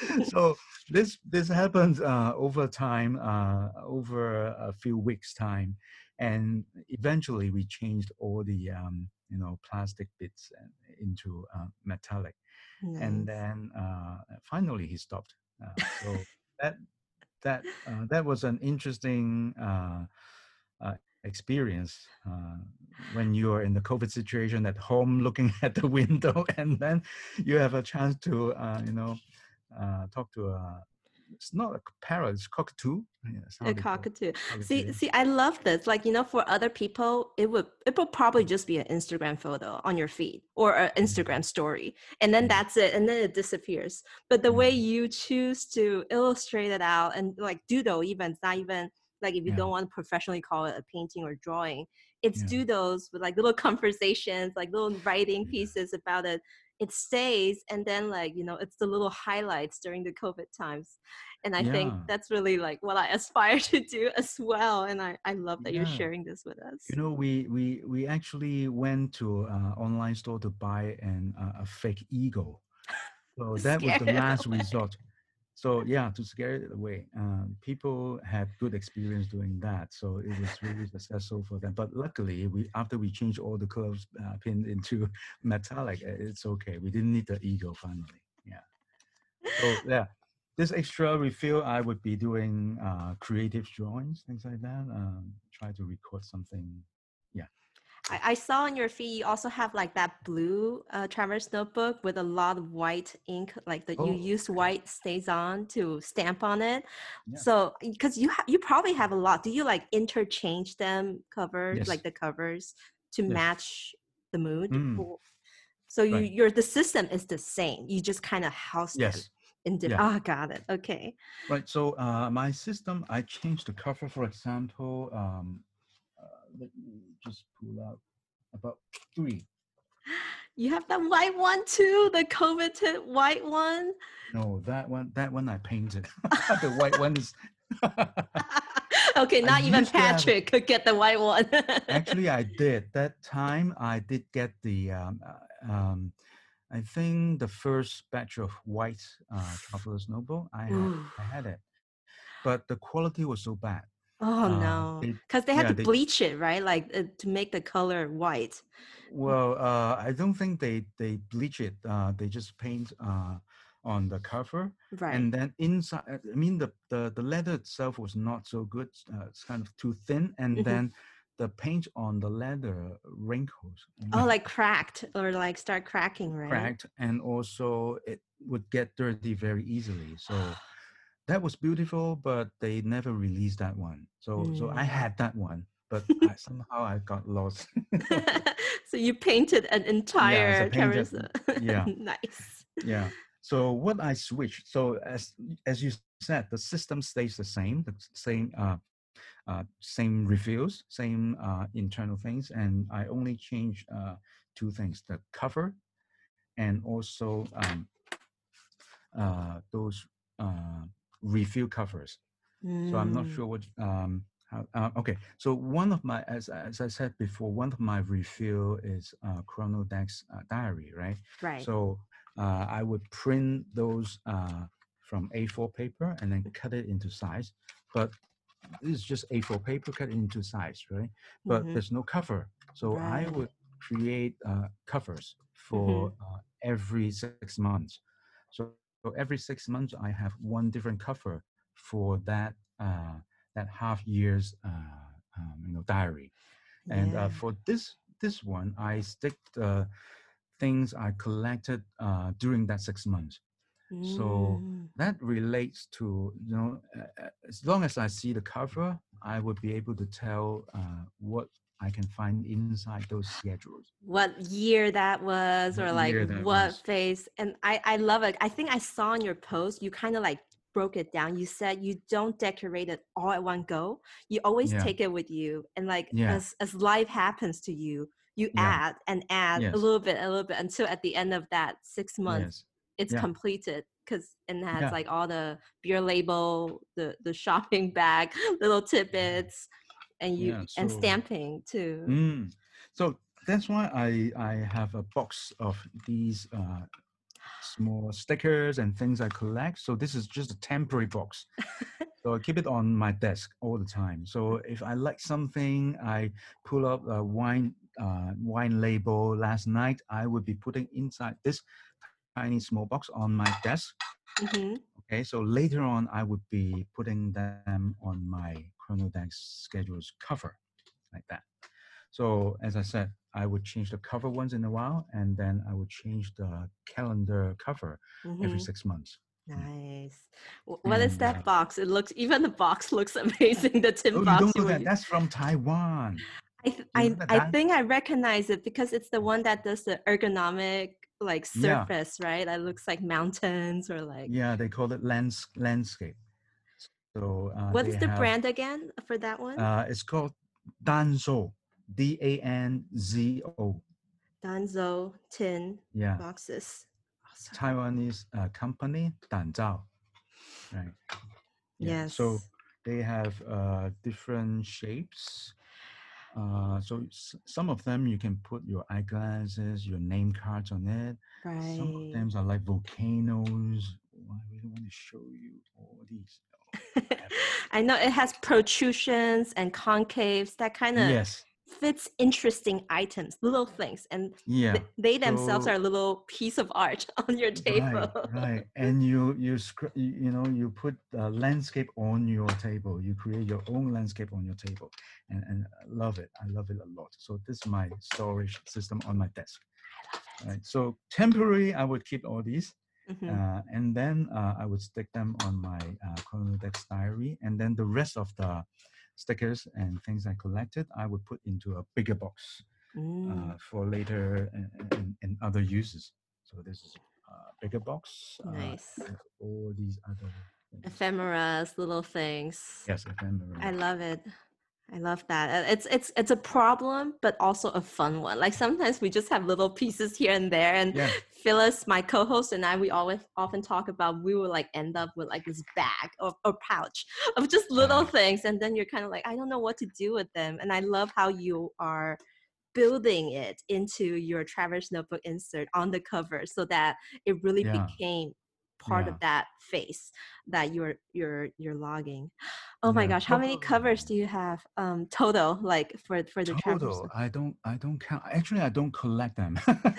So this this happened uh, over time, uh, over a few weeks time, and eventually we changed all the um, you know plastic bits uh, into uh, metallic, and Nice. then uh, finally he stopped. Uh, so that that uh, that was an interesting uh, uh, experience uh, when you're in the COVID situation at home, looking at the window, and then you have a chance to uh, you know uh, talk to a. It's not a parrot; it's cockatoo. Yeah, that's how A they call cockatoo. it. Cockatoo. See, Yeah. see, I love this. Like, you know, for other people, it would it would probably just be an Instagram photo on your feed or an Yeah. Instagram story, and then Yeah. that's it, and then it disappears. But the way Yeah. you choose to illustrate it out and like doodle, even it's not even like if you Yeah. don't want to professionally call it a painting or drawing, it's Yeah. doodles with like little conversations, like little writing Yeah. pieces about it. It stays, and then like you know, it's the little highlights during the COVID times, and I think Yeah. that's really like what I aspire to do as well. And I, I love that you're Yeah. sharing this with us. You know, we we we actually went to uh, online store to buy an uh, a fake eagle. So that was Scare the it last away. resort. So yeah, to scare it away. Um, people had good experience doing that, so it was really successful for them. But luckily, we after we changed all the curves uh, pin into metallic, uh, it's okay. We didn't need the eagle finally. Yeah. So yeah, this extra refill, I would be doing uh, creative drawings, things like that. Um, try to record something. Yeah. I, I saw on your feed you also have like that blue uh, Traverse notebook with a lot of white ink, like that you Oh, use okay. white stays on to stamp on it. Yeah. So because you ha- you probably have a lot. Do you like interchange them cover Yes. like the covers to Yes. match the mood? Mm, Or- So you right. your the system is the same. You just kind of house them Yes. in different. Yeah. Oh, got it. Okay. Right. So uh, my system, I changed the cover. For example, um, uh, let me just pull out about three. You have the white one too, the coveted white one. No, that one, that one I painted. The white one is. Okay, I not even used to have. Patrick could get the white one. Actually, I did. That time, I did get the. Um, uh, um, I think the first batch of white uh, traveler's notebook. I had. Ooh. I had it, but the quality was so bad. Oh Uh, no, they, because they had yeah, to they bleach it, right? Like uh, to make the color white. Well, uh, I don't think they they bleach it. Uh, they just paint uh, on the cover, Right. and then inside. I mean, the the the leather itself was not so good. Uh, it's kind of too thin, and Hmm. then the paint on the leather wrinkles, you Oh, know, like cracked or like start cracking, right? cracked, and also it would get dirty very easily. So that was beautiful, but they never released that one. So so I Mm. had that one, but I somehow I got lost. So you painted an Yeah, as a entire painter. canvas. Yeah, Nice. yeah. So what I switched. So as as you said, the system stays the same, the same uh, uh, same reviews, same uh, internal things, and I only change uh, two things: the cover and also um, uh, those uh, review covers. So I'm not Mm, sure what. Um, how, uh, okay, so one of my, as as I said before, one of my refill is uh, Chronodex uh, diary, right? right. So uh, I would print those uh, from A four paper and then cut it into size. But this is just A four paper cut into size, right? But Mm-hmm. there's no cover, so I Right. would create uh, covers Mm-hmm. for uh, every six months. So, so every six months, I have one different cover for that uh, that half year's uh, um, you know diary. And uh, Yeah. for this this one, I stick the things I collected uh, during that six months. So Mm. that relates to, you know, uh, uh, as long as I see the cover, I would be able to tell uh, what I can find inside those schedules, What year that was, what or like year that what was. phase. And I, I love it. I think I saw in your post, you kind of like broke it down. You said you don't decorate it all at one go. You always Yeah, take it with you. And like yeah, as as life happens to you, you yeah, add and add a yes, little bit, a little bit until at the end of that six months, yes, it's yeah, completed. Cause and has yeah, like all the beer label, the the shopping bag, little tidbits, and you yeah. and So, stamping too. mm, so that's why I I have a box of these uh, small stickers and things I collect. So this is just a temporary box. So I keep it on my desk all the time. So if I like something, I pull up a wine uh, wine label last night, I would be putting inside this tiny small box on my desk. Mm-hmm. Okay, so later on, I would be putting them on my Chronodex schedules cover like that. So as I said, I would change the cover once in a while, and then I would change the calendar cover every Mm-hmm. six months. Yeah. Nice. Wh- What is And uh, that box? It looks, even the box looks amazing. The tin oh, you box don't you know were that? using. That's from Taiwan. I, th- Do you I, remember I that? think I recognize it because it's the one that does the ergonomic like Yeah, surface, right? That looks like mountains or like. yeah. They call it lands landscape. So uh, What they is the have. brand again for that one? Uh, it's called Danzo, D A N Z O. Danzo tin Yeah, boxes. it's Awesome. Taiwanese uh, company, Danzao. Right. Yeah. So Yes. they have uh, different shapes. Uh, so s- some of them you can put your eyeglasses, your name cards on it. Some of Right. them are like volcanoes. Oh, I really want to show you all these. Oh, I have. I know it has protrusions and concaves that kind of Yes. fits interesting items, little things, and Yeah. th- they themselves are So a little piece of art on your right, table. right. And you you scr- you you know you put a landscape on your table. You create your own landscape on your table, and and I love it. I love it a lot. So this is my storage system on my desk. Right. So temporary, I would keep all these, Hmm. uh, and then uh, I would stick them on my uh, Chronodex diary, and then the rest of the stickers and things I collected, I would put into a bigger box uh, Mm, for later and, and, and other uses. So this is a bigger box uh, nice. with all these other things. Ephemeras, little things. Yes, ephemera. I love it. I love that. Uh, It's it's it's a problem, but also a fun one. Like sometimes we just have little pieces here and there. And Yeah, Phyllis, my co-host, and I, we always often talk about we will like end up with like this bag or, or pouch of just little yeah, things, and then you're kind of like, I don't know what to do with them. And I love how you are building it into your Traverse Notebook insert on the cover so that it really yeah, became part of yeah, that face that you're you're you're logging. Oh my yeah. gosh, how many Total, covers do you have um total, like for for the Traverse total. Notebook? I don't, I don't count. Actually, I don't collect them.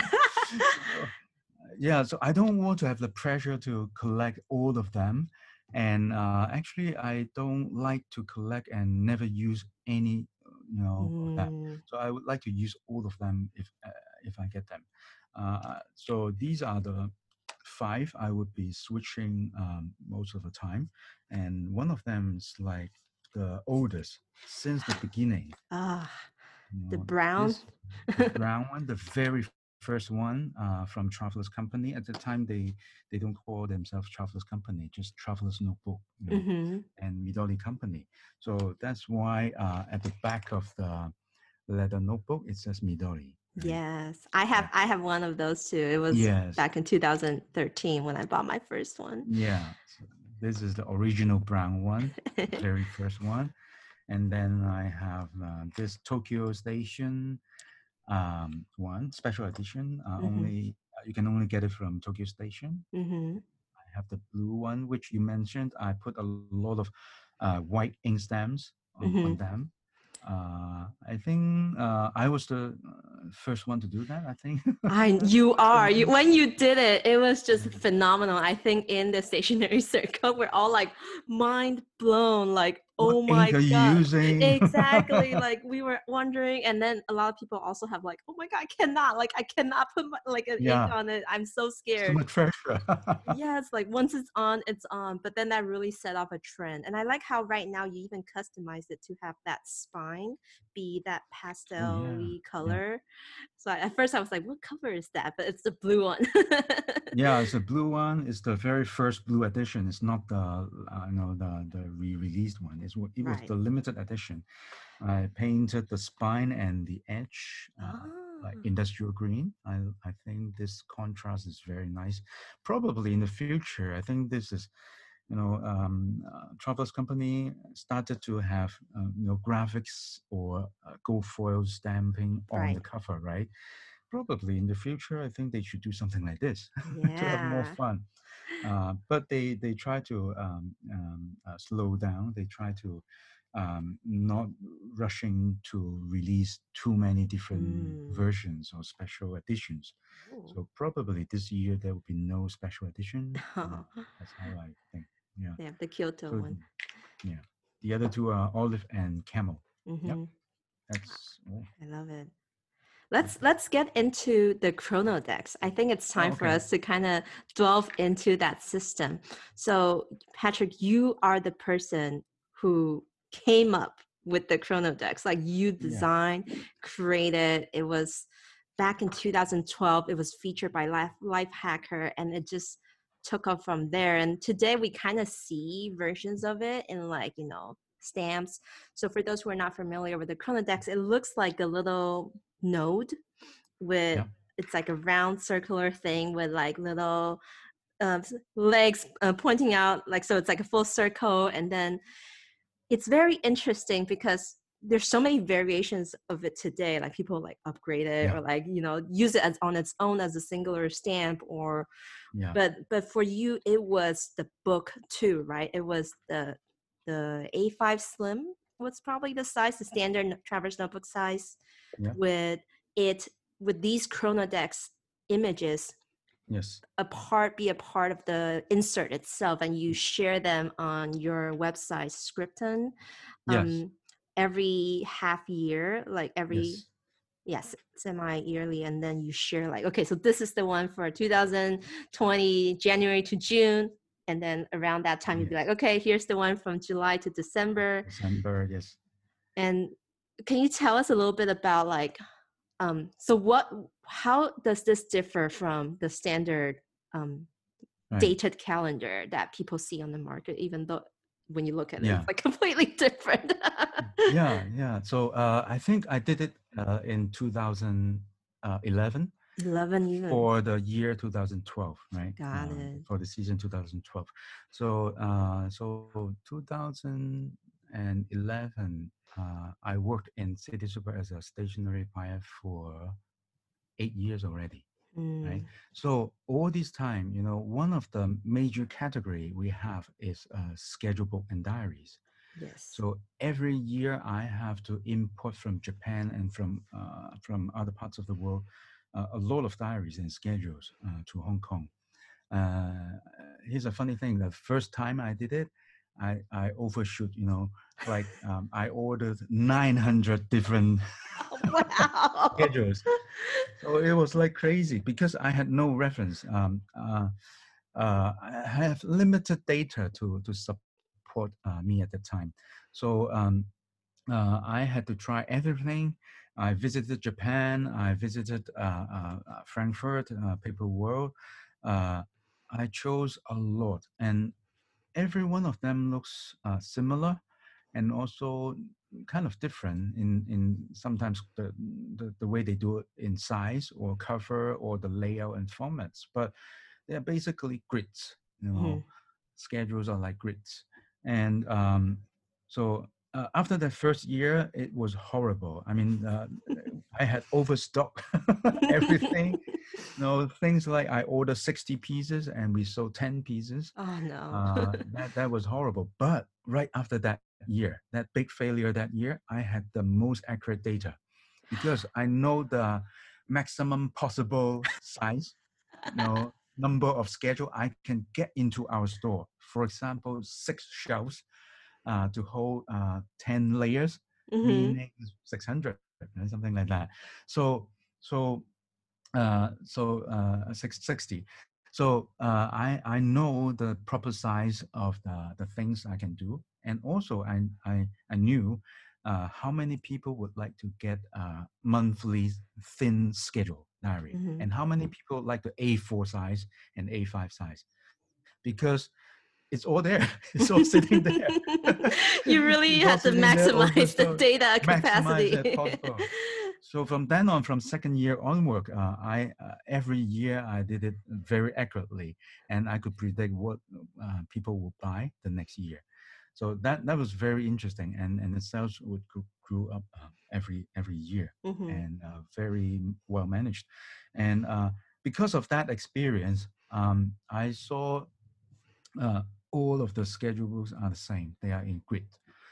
So, yeah, so I don't want to have the pressure to collect all of them, and uh, actually, I don't like to collect and never use any you know, of that. Mm. So I would like to use all of them if uh, if I get them. Uh, so these are the five I would be switching um, most of the time, and one of them is like the oldest since the beginning. Ah, You the know, brown. this the brown one, the very first one uh, from Travelers Company. At the time, they they don't call themselves Travelers Company, just Travelers Notebook, you know, Hmm. and Midori Company. So that's why uh, at the back of the leather notebook it says Midori, right? Yes, I have Yeah. I have one of those too. It was Yes. back in two thousand thirteen when I bought my first one. Yeah. So this is the original brown one, the very first one, and then I have uh, this Tokyo Station um, one special edition. Uh, Hmm. only uh, you can only get it from Tokyo Station. Hmm. I have the blue one, which you mentioned. I put a lot of uh, white ink stamps on, Hmm. on them. Uh, I think uh, I was the uh, first one to do that. I think. I you are you when you did it, it was just phenomenal. I think in the stationery circle, we're all like mind blown, like What oh ink my are you god, using? exactly. Like we were wondering, and then a lot of people also have like, oh my god, I cannot, like I cannot put my, like an ink Yeah, on it. I'm so too scared. much pressure. Yes, like once it's on, it's on. But then that really set off a trend. And I like how right now you even customize it to have that spine be that Oh yeah, pastel-y yeah. color. So I, at first I was like, what color is that? But it's the blue one. Yeah, it's a blue one. It's the very first blue edition. It's not the uh, you know the the re-released one. It's wa- it was Right. the limited edition. I painted the spine and the edge uh, like Ah, industrial green. I I think this contrast is very nice. Probably in the future, I think this is you know um, uh, Travelers Company started to have uh, you know graphics or uh, gold foil stamping on the right. cover, right? Probably in the future, I think they should do something like this to have more Yeah. fun. Uh, but they they try to um, um, uh, slow down. They try to um, not rushing to release too many different Mm. versions or special editions. Ooh. So probably this year there will be no special edition. Uh, that's how I think. Yeah. Yeah, the Kyoto So one. yeah, the other two are olive and camel. Yep. Mm-hmm. That's all. I love it. Let's let's get into the Chronodex. I think it's Oh, time for okay. us to kind of delve into that system. So, Patrick, you are the person who came up with the Chronodex. Like you Yeah. designed, created. It was back in two thousand twelve. It was featured by Life Life Hacker, and it just took off from there. And today we kind of see versions of it in like you know stamps. So for those who are not familiar with the Chronodex, it looks like a little node with Yeah. it's like a round circular thing with like little um, legs uh, pointing out like so it's like a full circle, and then it's very interesting because there's so many variations of it today, like people like upgrade it Yeah. or like you know use it as on its own as a singular stamp or Yeah. but but for you it was the book too, right? It was the the A five slim was probably the size, the standard Traverse notebook size, Yeah. with it with these Chronodex images Yes. a part be a part of the insert itself, and you share them on your website Scripton Yes. um every half year, like every Yes. yes semi-yearly, and then you share like okay, so this is the one for two thousand twenty January to June, and then around that time you'd be like Yes. okay, here's the one from July to December. December. Yes. And can you tell us a little bit about like um so what how does this differ from the standard um Right. dated calendar that people see on the market, even though when you look at it Yeah. it's like completely different? Yeah. Yeah. So uh, I think I did it uh, in two thousand eleven eleven even. for the year two thousand twelve, right? Got Uh, it. for the season two thousand twelve. So uh, so two thousand eleven, uh, I worked in City Super as a stationery buyer for eight years already. Right. Mm, So all this time, you know, one of the major category we have is uh, schedule book and diaries. yes. So every year I have to import from Japan and from uh, from other parts of the world uh, a lot of diaries and schedules uh, to Hong Kong. Uh, Here's a funny thing: the first time I did it, I, I overshoot, you know, like um, I ordered nine hundred different Wow. schedules. So it was like crazy because I had no reference. Um, uh, uh, I have limited data to, to support uh, me at the time. So um, uh, I had to try everything. I visited Japan. I visited uh, uh, uh, Frankfurt, uh, Paper World. Uh, I chose a lot, and every one of them looks uh, similar, and also kind of different in in sometimes the, the the way they do it in size or cover or the layout and formats. But they're basically grids. You know, Mhm. schedules are like grids, and um, so uh, after that first year, it was horrible. I mean, uh, I had overstock everything. You know, things like I ordered sixty pieces and we sold ten pieces. Oh no. Uh, that that was horrible. But right after that year, that big failure that year, I had the most accurate data because I know the maximum possible size, you know, number of schedule I can get into our store. For example, six shelves uh, to hold uh, ten layers, Mhm. meaning six hundred, and something like that. So so uh, so uh, six sixty. So uh, I I know the proper size of the, the things I can do, and also I I, I knew uh, how many people would like to get a monthly thin schedule diary, Mhm. and how many people like the A four size and A five size, because it's all there. It's all sitting there. You really It's all had to sitting there over, maximize the so data maximize capacity. it possible. So from then on, from second year onward, uh, I uh, every year I did it very accurately, and I could predict what uh, people will buy the next year. So that that was very interesting, and and the sales would grew, grew up uh, every every year, Mhm. and uh, very well managed, and uh, because of that experience, um, I saw uh, all of the schedules are the same. They are in grid.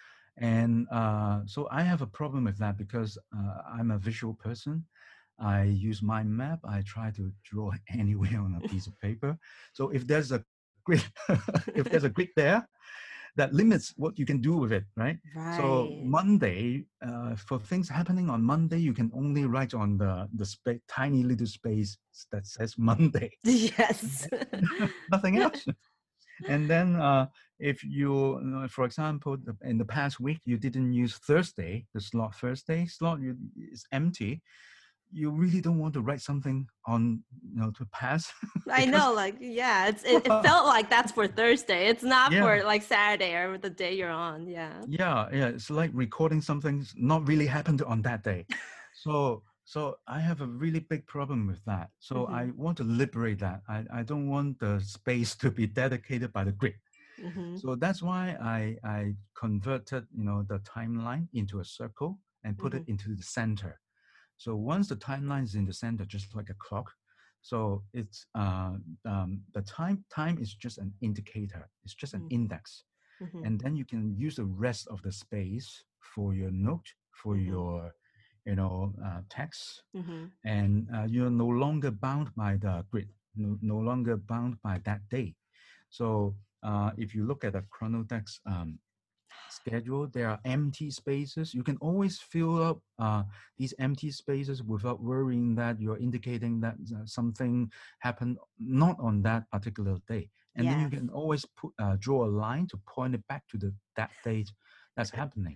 And uh, so I have a problem with that because uh, I'm a visual person. I use mind map. I try to draw anywhere on a piece of paper. So if there's a grid, if there's a grid there, that limits what you can do with it, right? So Right. Monday, uh, for things happening on Monday, you can only write on the the spa- tiny little space that says Monday. Yes. Nothing else. And then uh, if you, you know, for example, the, in the past week, you didn't use Thursday, the slot Thursday slot you, is empty. You really don't want to write something on, you know, to pass I because, know, like, yeah, it's it, it felt like that's for Thursday. It's not yeah, for like Saturday or the day you're on. Yeah. yeah, yeah. It's like recording something's not really happened on that day. So, so I have a really big problem with that. So Mhm. I want to liberate that. I, I don't want the space to be dedicated by the grid. Mhm. So that's why I, I converted, you know, the timeline into a circle and put it Mhm. into the center. So once the timeline is in the center, just like a clock, so it's uh, um, the time time is just an indicator. It's just an Mhm. index, Mhm. and then you can use the rest of the space for your note, for Mhm. your, you know, uh, text, Mhm. and uh, you're no longer bound by the grid, no, no longer bound by that day. So uh, if you look at a Chronodex um, schedule, there are empty spaces. You can always fill up uh, these empty spaces without worrying that you're indicating that uh, something happened not on that particular day. And then you Yes. can always put, uh, draw a line to point it back to the that date that's happening.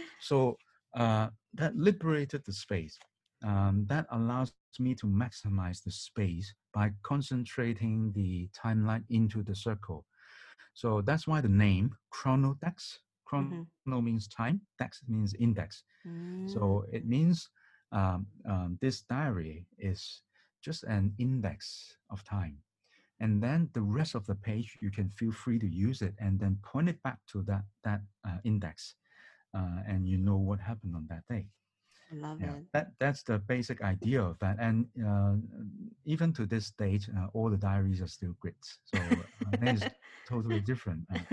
So uh, that liberated the space. Um, that allows me to maximize the space by concentrating the timeline into the circle. So that's why the name Chronodex. Chrono Mhm. means time, Dex means index. Mm. So it means um, um, this diary is just an index of time. And then the rest of the page, you can feel free to use it and then point it back to that, that uh, index. Uh, and you know what happened on that day. I love Yeah, it. that that's the basic idea of that, and uh, even to this date, uh, all the diaries are still grids. So I think it's totally different. Uh,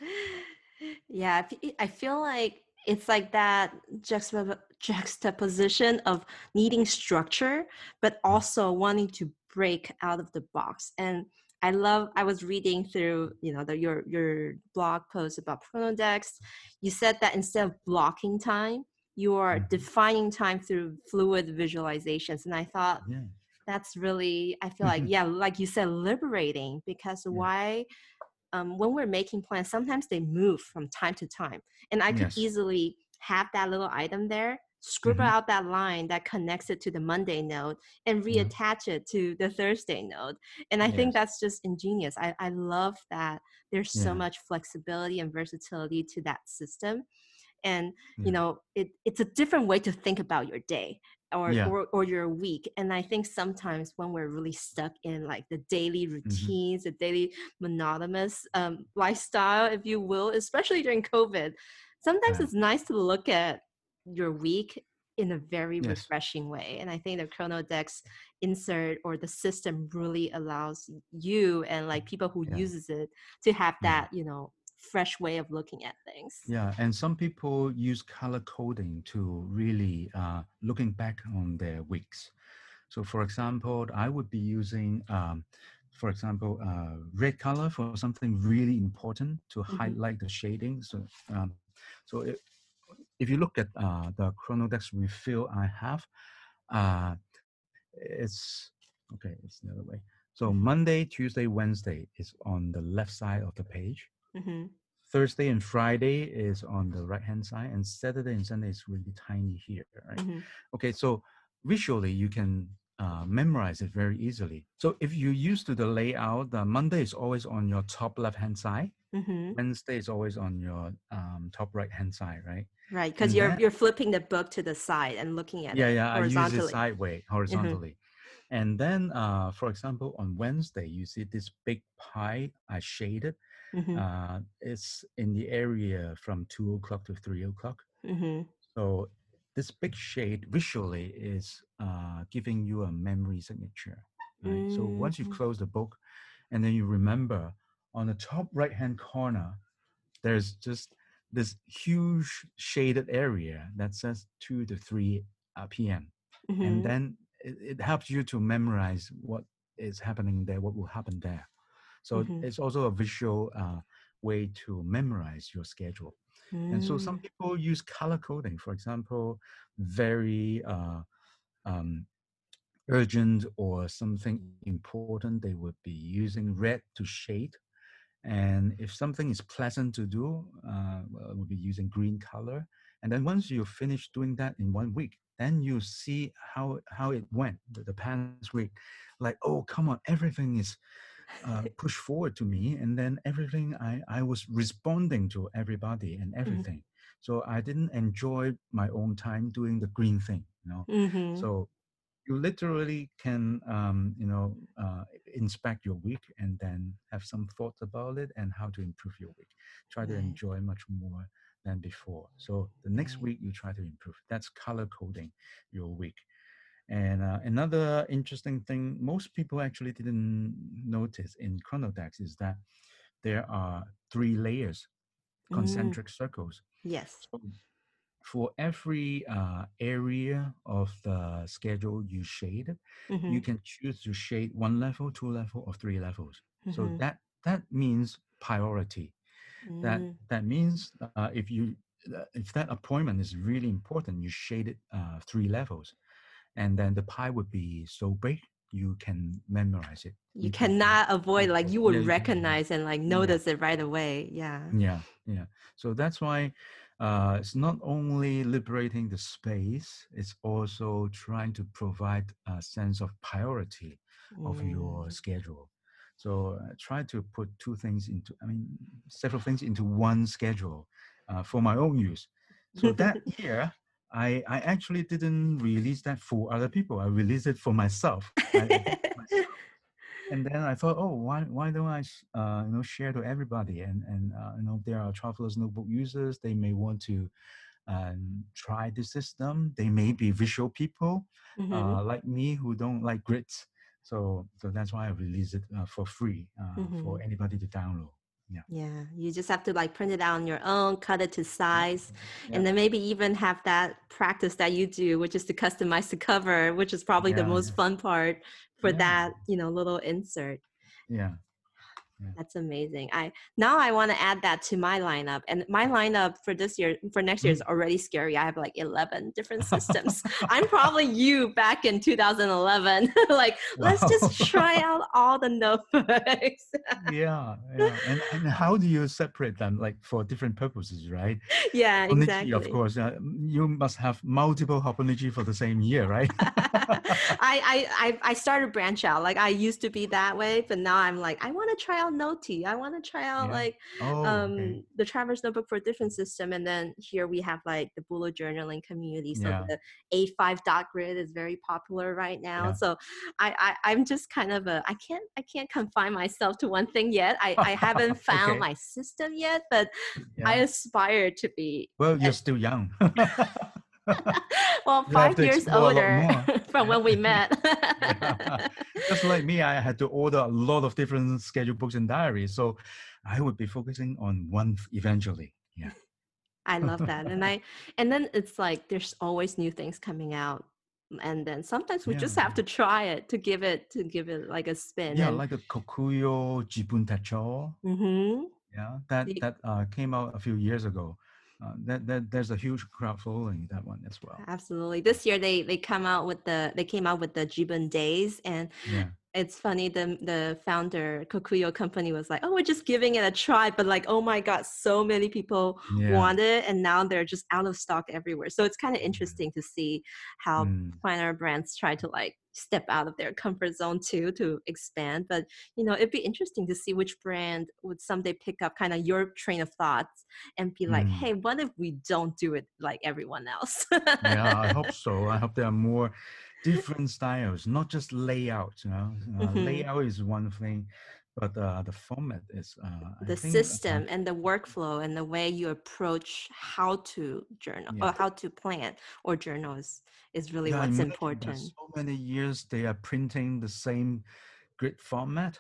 Yeah, I fe- I feel like it's like that juxtap- juxtaposition of needing structure, but also wanting to break out of the box. And I love, I was reading through, you know, the, your, your blog post about Chronodex. You said that instead of blocking time, you are Mhm. defining time through fluid visualizations. And I thought Yeah. that's really, I feel like, yeah, like you said, liberating, because Yeah. why, um, when we're making plans, sometimes they move from time to time. And I could Yes. easily have that little item there, scribble Hmm. out that line that connects it to the Monday note and Yeah. reattach it to the Thursday note. And I think Yes. that's just ingenious. I, I love that there's so Yeah. much flexibility and versatility to that system. And you Yeah. know it, it's a different way to think about your day or, Yeah. or or your week. And I think sometimes when we're really stuck in like the daily Hmm. routines, the daily monotonous um, lifestyle, if you will, especially during COVID, sometimes Yeah. it's nice to look at your week in a very Yes. refreshing way. And I think the Chronodex insert or the system really allows you and like people who Yeah. uses it to have Yeah. that, you know, fresh way of looking at things. Yeah, and some people use color coding to really uh, looking back on their weeks. So, for example, I would be using, um, for example, uh, red color for something really important to Mm-hmm. highlight the shading. So, um, so if, if you look at uh, the Chronodex refill I have, uh, it's okay. It's the other way. So Monday, Tuesday, Wednesday is on the left side of the page. Mm-hmm. Thursday and Friday is on the right hand side, and Saturday and Sunday is really tiny here, right? Mm-hmm. Okay, so visually you can uh, memorize it very easily. So if you're used to the layout, the Monday is always on your top left hand side, Mm-hmm. Wednesday is always on your um, top right hand side, right? Right, because And you're then, you're flipping the book to the side and looking at yeah, it yeah, I use it horizontally. sideways, Mm-hmm. horizontally. And then, uh, for example, on Wednesday, you see this big pie I shaded. Mm-hmm. Uh, it's in the area from two o'clock to three o'clock. Mm-hmm. So this big shade visually is uh, giving you a memory signature, right? So once you Mm-hmm. close the book and then you remember on the top right-hand corner, there's just this huge shaded area that says two to three uh, p m. And Mm-hmm. then it, it helps you to memorize what is happening there, what will happen there. So Mm-hmm. it's also a visual uh, way to memorize your schedule. And so some Mm-hmm. people use color coding, for example, very uh, um, urgent or something important, they would be using red to shade. And if something is pleasant to do, uh, well, we'll be using green color. And then once you finish doing that in one week, then you see how how it went the, the past week. Like, oh, come on, everything is uh, pushed forward to me, and then everything I I was responding to everybody and everything. So I didn't enjoy my own time doing the green thing, you know. Mm-hmm. So you literally can um, you know uh, inspect your week and then have some thoughts about it and how to improve your week, try to Right. enjoy much more than before. So the next Right. week you try to improve. That's color coding your week. And uh, another interesting thing most people actually didn't notice in Chronodex is that there are three layers, Mm. concentric circles. Yes. So for every uh, area of the schedule you shade, Mm-hmm. you can choose to shade one level, two level, or three levels. So Mm-hmm. that that means priority. That Mm. that means uh, if you uh, if that appointment is really important, you shade it uh, three levels, and then the pie would be so big you can memorize it. You You can uh, cannot avoid, like control you it. Yeah, would you can avoid. recognize and like Yeah. notice it right away. Yeah. Yeah, yeah. So that's why uh, it's not only liberating the space, it's also trying to provide a sense of priority of your Mm. schedule. So uh, try to put two things into, I mean, several things into one schedule uh, for my own use. So that year, I, I actually didn't release that for other people. I released it for myself. I, I did it myself. And then I thought, oh, why why don't I uh, you know share to everybody? And and uh, you know there are Traveler's Notebook users. They may want to um, try the system. They may be visual people Mm-hmm. uh, like me who don't like grids. So so that's why I release it uh, for free uh, Mm-hmm. for anybody to download. Yeah. Yeah, you just have to like print it out on your own, cut it to Yeah. size, Yeah. and then maybe even have that practice that you do, which is to customize the cover, which is probably the Yeah. most fun part for Yeah. that, you know, little insert. Yeah. Yeah. That's amazing. I now I want to add that to my lineup. And my lineup for this year, for next year is Mm. already scary. I have like eleven different systems. I'm probably you back in two thousand eleven. Like, let's just Wow. try out all the notebooks. Yeah, yeah. And and how do you separate them, like for different purposes, right? Yeah, Hobonichi, of exactly. course, uh, you must have multiple Hobonichi for the same year, right? I, I I I started branch out. Like I used to be that way, but now I'm like, I want to try out Noti. I want to try out Yeah. like Oh, okay. um the Traverse Notebook for a different system. And then here we have like the bullet journaling community. So Yeah, the A five dot grid is very popular right now. yeah. So I, I I'm just kind of a I can't I can't confine myself to one thing yet. I, I haven't found Okay. my system yet, but I Yeah. aspire to be. Well, you're still young. Well, You have five to years explore a lot older more. from Yeah. when we met. Yeah. Just like me, I had to order a lot of different schedule books and diaries. So I would be focusing on one eventually. Yeah. I love that. And I and then it's like there's always new things coming out. And then sometimes we Yeah. just have to try it to give it to give it like a spin. Yeah, And like a Kokuyo Jibun Techo. mm-hmm. Yeah, that the- that uh, came out a few years ago. Uh, that, that there's a huge crowd following that one as well. Absolutely. This year they they come out with the they came out with the Jibun Days, and Yeah. it's funny, the the founder Kokuyo company was like, oh, we're just giving it a try, but like, oh my god, so many people Yeah. want it, and now they're just out of stock everywhere. So it's kind of interesting to see how Mm. planner brands try to like step out of their comfort zone too to expand. But you know, it'd be interesting to see which brand would someday pick up kind of your train of thoughts and be like, Mm. hey, what if we don't do it like everyone else? Yeah, I hope so. I hope there are more different styles, not just layout. You know, uh, Mhm. layout is one thing, but uh, the format is. Uh, I The think. Uh, system and the workflow and the way you approach how to journal yeah. or how to plan or journal is, is really Yeah. what's Imagine that important. so many years they are printing the same grid format,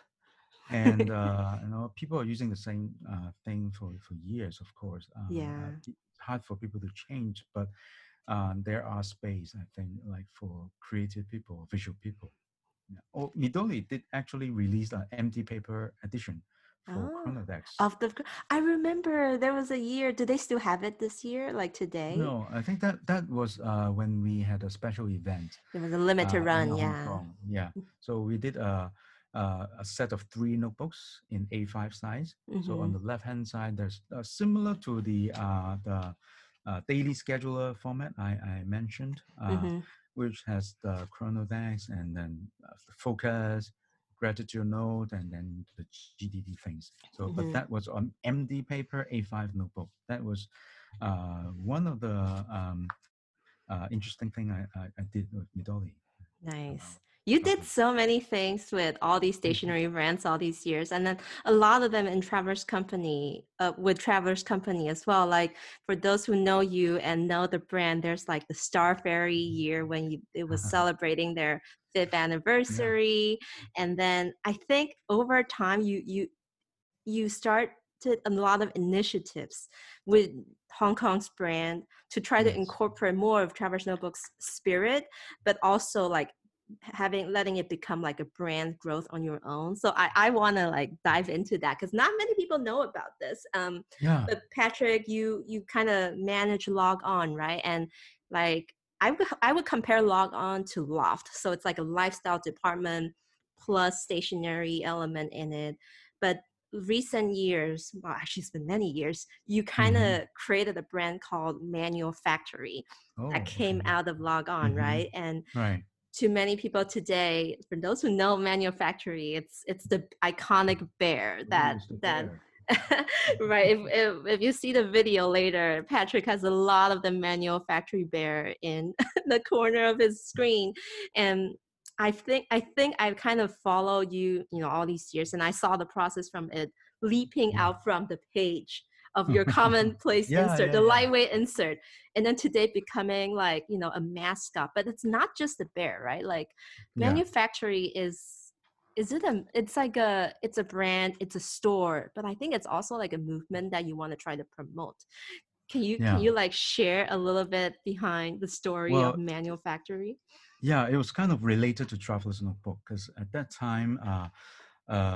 and uh, you know people are using the same uh, thing for for years. Of course, uh, uh, Yeah. it's hard for people to change, but um, there are space, I think, like for creative people, visual people. Yeah. Oh, Midori did actually release an empty paper edition for Oh, Chronodex. of the I remember there was a year. Do they still have it this year, like today? No, I think that that was uh, when we had a special event There was a limited uh, in run, Hong yeah. Kong. Yeah, so we did a a, a set of three notebooks in A five size. So on Mm-hmm. the left hand side, there's uh, similar to the uh, the uh, daily scheduler format I, I mentioned, uh, Mm-hmm. which has the Chronodex and then uh, the focus, gratitude note, and then the G D D things. So, but Mm-hmm. that was on M D paper A five notebook. That was uh, one of the um, uh, interesting thing I, I, I did with Midori. Nice. Uh, You did travel. so many things with all these Mhm. stationery brands all these years, and then a lot of them in Traverse Company, uh, with Traverse Company as well. Like for those who know you and know the brand, there's like the Star Ferry year when you, it was celebrating their fifth Yeah. anniversary, and then I think over time you you you started a lot of initiatives with Hong Kong's brand to try to Yes. incorporate more of Traverse Notebook's spirit, but also like having letting it become like a brand growth on your own. So I, I want to like dive into that because not many people know about this. Um, Yeah. but Patrick, you you kind of manage Log On, right? And like I would I would compare Log On to Loft. So it's like a lifestyle department plus stationery element in it. But recent years, well, actually it's been many years, you kind Mhm. of created a brand called Manual Factory that Oh, came okay. out of Log On, Mhm. right? And Right. to many people today, for those who know Manual Factory, it's it's the iconic bear Oh, that it's the that bear. right. If, if if you see the video later, Patrick has a lot of the Manual Factory bear in the corner of his screen, and I think I think I've kind of followed you, you know, all these years, and I saw the process from it leaping Yeah. out from the page of your commonplace Yeah, insert, yeah, the yeah. lightweight insert, and then today becoming like, you know, a mascot. But it's not just the bear, right? Like Yeah. Manual Factory is is it a it's like a it's a brand, it's a store, but I think it's also like a movement that you want to try to promote. Can you can Yeah. you like share a little bit behind the story of Well, Manual Factory? yeah, it was kind of related to Traveler's Notebook because at that time, uh, uh,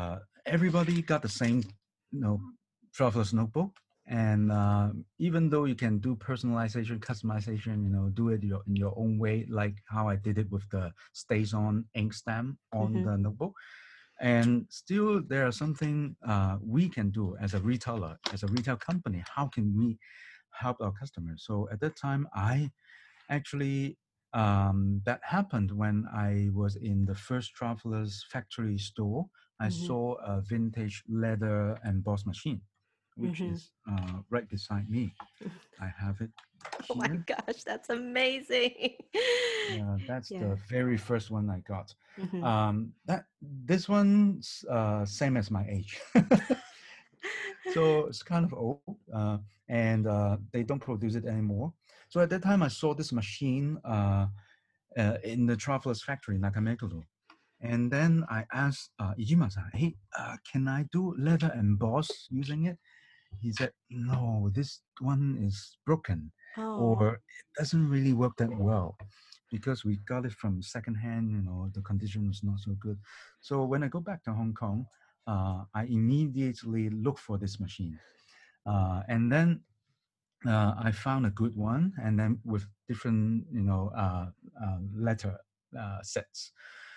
everybody got the same, you know, traveler's notebook. And uh, even though you can do personalization, customization, you know, do it your, in your own way, like how I did it with the StazOn ink stamp on Mm-hmm. the notebook. And still, there are something uh, we can do as a retailer, as a retail company. How can we help our customers? So at that time, I actually um, that happened when I was in the First Travelers factory store. I Mm-hmm. saw a vintage leather embossed machine, which Mm-hmm. is uh, right beside me. I have it Oh my here. gosh, that's amazing. Uh, that's Yeah. the very first one I got. Mm-hmm. Um, that this one's uh, same as my age, so it's kind of old, uh, and uh, they don't produce it anymore. So at that time, I saw this machine uh, uh, in the Travelers factory in Nakameguro. And then I asked uh, Ijima-san, hey, uh, can I do leather emboss using it? He said, no, this one is broken, Oh. or it doesn't really work that well because we got it from secondhand, you know, the condition was not so good. So when I go back to Hong Kong, uh, I immediately look for this machine. Uh, and then uh, I found a good one, and then with different, you know, uh, uh, letter uh, sets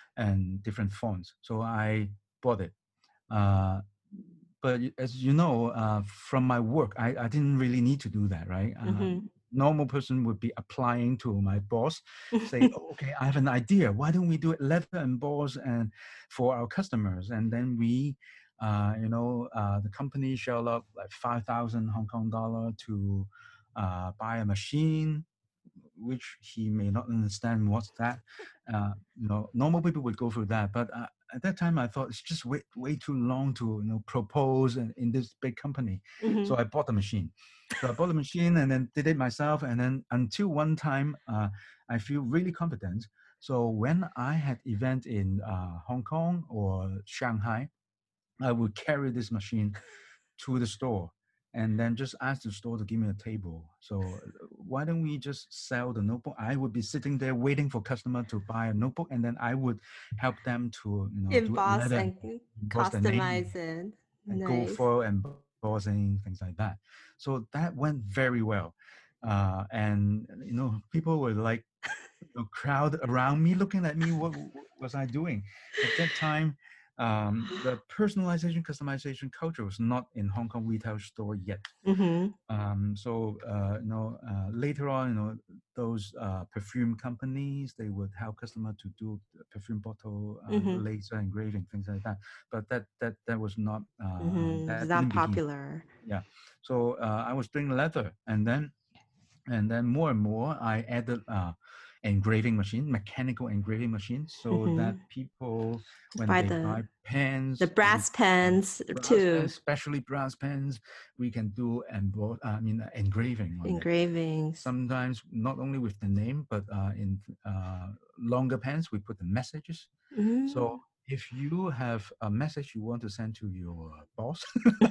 and different fonts. So I bought it. Uh, but y- as you know, uh, from my work, I, I didn't really need to do that, right? Uh, Mm-hmm. normal person would be applying to my boss, say, oh, okay, I have an idea. Why don't we do it leather emboss and for our customers? And then we, uh, you know, uh, the company shell up like five thousand Hong Kong dollar to uh, buy a machine, which he may not understand what's that. Uh, you know, normal people would go through that, but uh, at that time I thought it's just way way too long to, you know, propose in, in this big company. Mm-hmm. So I bought the machine. So I bought the machine and then did it myself. And then until one time, uh, I feel really confident. So when I had event in uh, Hong Kong or Shanghai, I would carry this machine to the store and then just ask the store to give me a table. So uh, why don't we just sell the notebook? I would be sitting there waiting for customer to buy a notebook, and then I would help them to, you know, do it Emboss leather, and emboss their name, customize it. and gold Nice. foil embossing, things like that. So that went very well. Uh, and you know, people were like, a crowd around me looking at me. What, what was I doing at that time? Um, the personalization, customization culture was not in Hong Kong retail store yet. Mm-hmm. Um, so uh, you know, uh, later on, you know, those uh, perfume companies, they would help customer to do perfume bottle uh, Mm-hmm. laser engraving, things like that. But that that that was not uh, Mm-hmm. It's that not didn't begin. popular. Yeah. So uh, I was doing leather, and then and then more and more I added uh, engraving machine, mechanical engraving machine, so Mm-hmm. that people, when By they the buy the pens with brass uh, pens brass too. pens, especially brass pens, we can do embo- I mean uh, engraving on it. Engravings. Sometimes not only with the name, but uh, in uh, longer pens we put the messages. So Mm. if you have a message you want to send to your boss,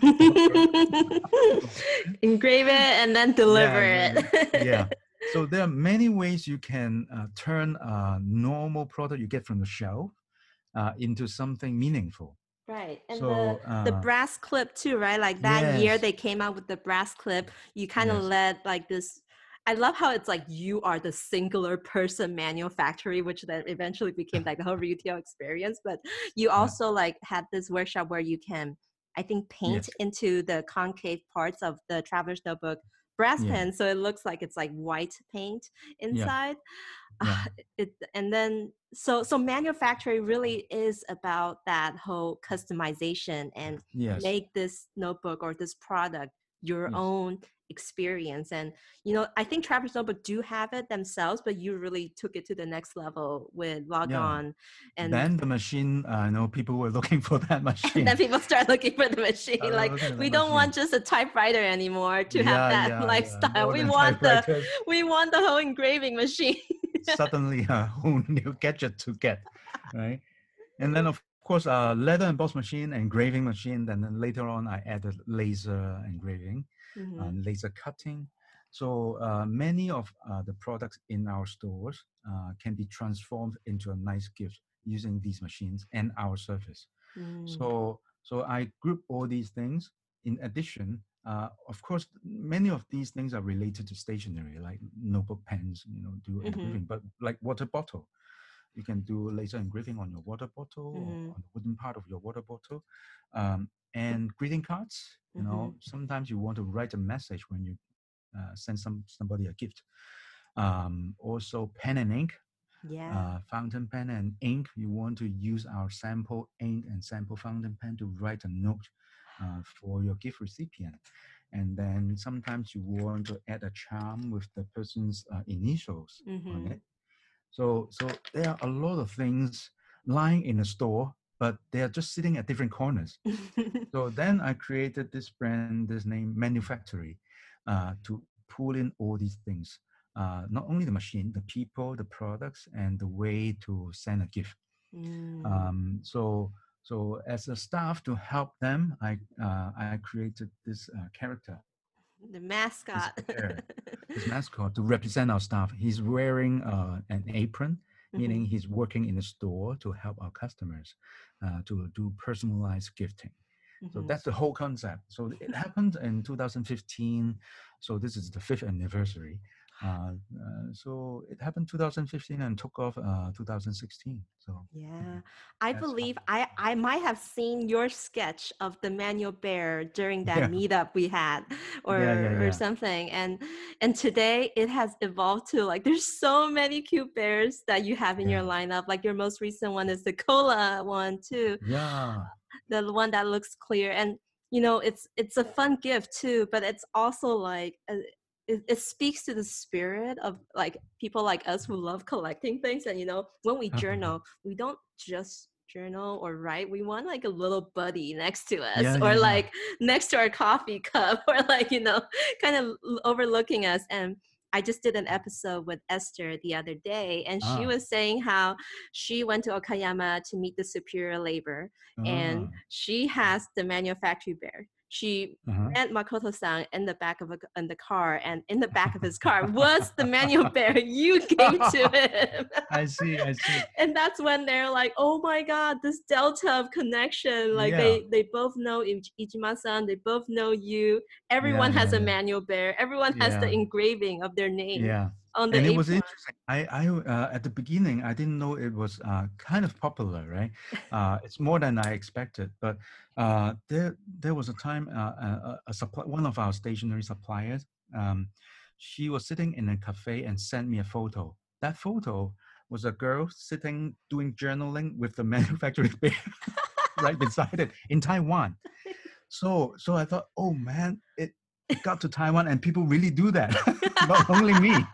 Engrave it and then deliver yeah, the- yeah. it. So there are many ways you can uh, turn a normal product you get from the shelf uh, into something meaningful. Right. And the So the uh, brass clip too, right? Like that year yes, they came out with the brass clip, you kind of yes, let like this. I love how it's like you are the singular person manufacturer, which then eventually became like the whole retail experience. But you yeah, also like had this workshop where you can, I think, paint yes, into the concave parts of the traveler's notebook brass yeah, pen, so it looks like it's like white paint yeah, inside. yeah, Ah, it and then so so manufacturing really is about that whole customization and yes, make this notebook or this product your yes. own experience. And you know, I think Traveler's Notebook do have it themselves, but you really took it to the next level with Yeah. Logon. And Then the machine, uh, I know people were looking for that then machine. people start looking for the machine. Uh, Like, looking for that we don't machine. want just a typewriter anymore to have Yeah, that yeah, yeah. lifestyle. More We than want the typewriters. we want the whole engraving machine. Suddenly a whole new gadget to get, right? And then of course, uh, leather emboss machine, engraving machine. And then later on, I added laser engraving, uh, Mhm. laser cutting. So uh, many of uh, the products in our stores uh, can be transformed into a nice gift using these machines and our service. Mm. So So I group all these things. In addition, uh, of course, many of these things are related to stationery, like notebook, pens, you know, do Mm-hmm. engraving. But like water bottle, you can do laser engraving on your water bottle or Mm-hmm. on the wooden part of your water bottle. Um, and greeting cards, you Mm-hmm. know, sometimes you want to write a message when you uh, send some somebody a gift. Um, also, pen and ink, Yeah. uh, fountain pen and ink. You want to use our sample ink and sample fountain pen to write a note uh, for your gift recipient. And then sometimes you want to add a charm with the person's uh, initials on Mm-hmm. it. So, so there are a lot of things lying in a store, but they are just sitting at different corners. So then I created this brand, this name Manufactory, uh, to pull in all these things. Uh, not only the machine, the people, the products, and the way to send a gift. Mm. Um, so, so as a staff to help them, I uh, I created this uh, character, The this mascot. bear, this mascot to represent our staff. He's wearing uh, an apron, Mm-hmm. meaning he's working in the store to help our customers uh, to do personalized gifting. So Mm-hmm. that's the whole concept. So it happened in two thousand fifteen. So this is the fifth anniversary. Uh, uh, so it happened two thousand fifteen and took off uh, two thousand sixteen. So you know, Yeah, I that's how. believe I I might have seen your sketch of the manual bear during that Yeah, meetup we had, yeah, yeah, or or yeah, something. And and today it has evolved to like there's so many cute bears that you have in your yeah, lineup. Like your most recent one is the cola one too, yeah, the one that looks clear. And you know it's it's a fun gift too, but it's also like a, it, it speaks to the spirit of like people like us who love collecting things. And you know when we journal, we don't just journal or write, we want like a little buddy next to us, yeah, or yeah, yeah. like next to our coffee cup, or like you know kind of overlooking us. And I just did an episode with Esther the other day, and she Ah, was saying how she went to Okayama to meet the superior labor, and ah, she has the manufacturing bear. She uh-huh. met Makoto-san in the back of a, in the car, and in the back of his car was the manual bear you gave to him. I see, I see. And that's when they're like, "Oh my God, this delta of connection! Like Yeah, they they both know Ich- Ichima-san, they both know you. yeah, Everyone yeah, has a yeah, manual bear. Everyone has the yeah. engraving of their name Yeah, on the and it was apron." interesting. I, I uh, at the beginning, I didn't know it was uh, kind of popular, right? Uh, it's more than I expected. But uh, there, there was a time uh, a, a supply, one of our stationery suppliers, um, she was sitting in a cafe and sent me a photo. That photo was a girl sitting doing journaling with the manufacturing bear right beside it in Taiwan. So, so I thought, oh man, it it got to Taiwan and people really do that, not only me.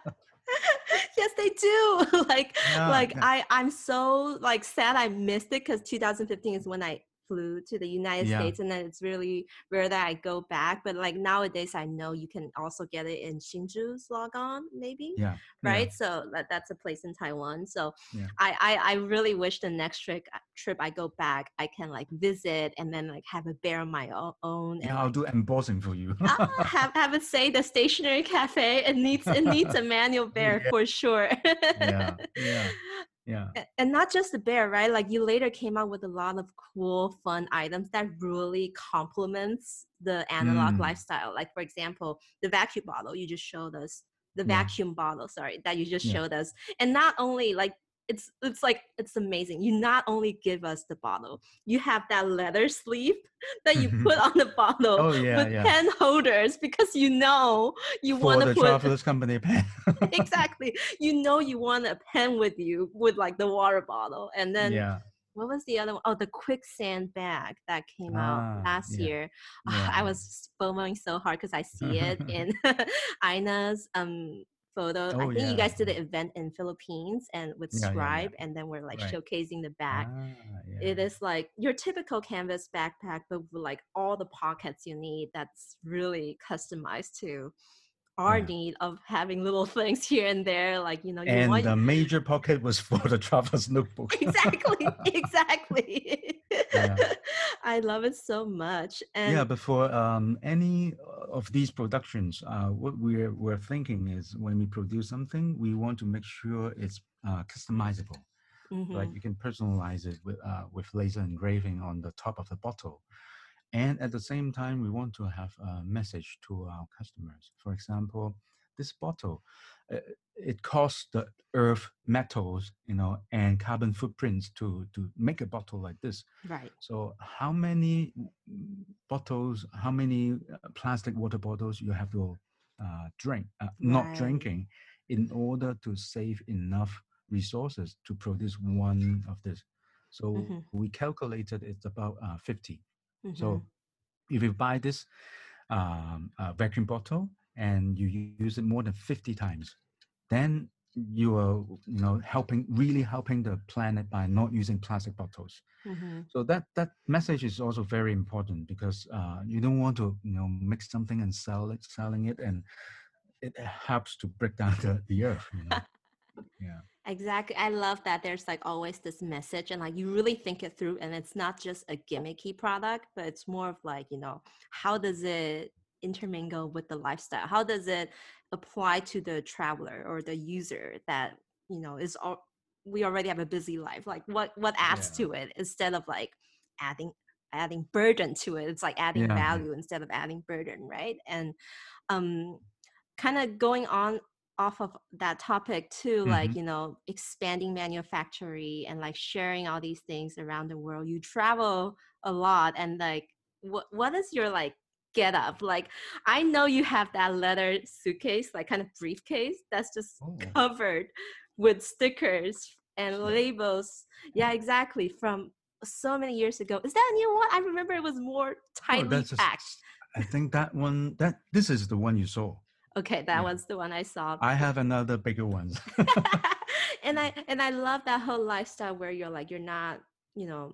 Yes, they do. like Yeah, like that, I I'm so like sad I missed it, because two thousand fifteen is when I flew to the United yeah, States, and then it's really rare that I go back. But like nowadays I know you can also get it in Shinju's logon, maybe, yeah, yeah, right? So that, that's a place in Taiwan. So yeah. I, I I really wish the next trip trip I go back I can like visit, and then like have a bear on my o- own, and Yeah, I'll like do embossing for you. ah, have have it say the stationery cafe. It needs it needs a manual bear Yeah, for sure. yeah, yeah, yeah. A- and not just the bear, right? Like you later came out with a lot of cool fun items that really complements the analog Mm, lifestyle. Like for example, the vacuum bottle you just showed us, the yeah, vacuum bottle, sorry, that you just yeah. showed us. And not only like it's it's like it's amazing. You not only give us the bottle, you have that leather sleeve that you put on the bottle Oh yeah, with yeah. pen holders, because you know you want For to the put Travelers Company pen. exactly. You know you want a pen with you with like the water bottle. And then Yeah. what was the other one? Oh, the quicksand bag that came out Ah, last yeah, year. yeah, I yeah. was FOMOing so hard because I see it in Ina's um photo. I Oh think you yeah, guys did an event in Philippines and with yeah, yeah, yeah. Scribe, and then we're like Right. showcasing the bag. Ah, yeah, It is like your typical canvas backpack, but with like all the pockets you need. That's really customized to our yeah. need of having little things here and there. Like, you know, you And want the major pocket was for the Travelers notebook. exactly, exactly. Yeah. I love it so much. Yeah, And but for um, any of these productions, uh, what we're we're thinking is when we produce something, we want to make sure it's uh, customizable. Like Mm-hmm. you can personalize it with uh, with laser engraving on the top of the bottle. And at the same time, we want to have a message to our customers. For example, this bottle, uh, it costs the earth metals, you know, and carbon footprints to to make a bottle like this. Right. So how many mm, bottles, how many uh, plastic water bottles you have to uh, drink, uh, not Right. drinking, in order to save enough resources to produce one of this. So Mm-hmm. we calculated it's about uh, fifty. Mm-hmm. So if you buy this um, uh, vacuum bottle and you use it more than fifty times, then you are, you know, helping, really helping the planet by not using plastic bottles. Mm-hmm. So that that message is also very important because uh, you don't want to, you know, make something and sell it, selling it, and it helps to break down the, the earth, you know. Yeah. Exactly. I love that there's like always this message and like you really think it through and it's not just a gimmicky product, but it's more of like, you know, how does it intermingle with the lifestyle? How does it apply to the traveler or the user that, you know, is all we already have a busy life. Like what what adds Yeah. to it instead of like adding adding burden to it. It's like adding Yeah. value instead of adding burden, right? And um kind of going on off of that topic too, Hmm. like, you know, expanding manufacturing and like sharing all these things around the world. You travel a lot and like what what is your like get up? Like I know you have that leather suitcase, like kind of briefcase that's just Oh, covered with stickers and yeah. labels. Yeah, exactly. From so many years ago. Is that a new one? I remember it was more Oh, tightly that's a, packed. s- I think that one, that this is the one you saw. Okay, that Yeah. was the one I saw. I have another bigger ones. and I and I love that whole lifestyle where you're like you're not, you know,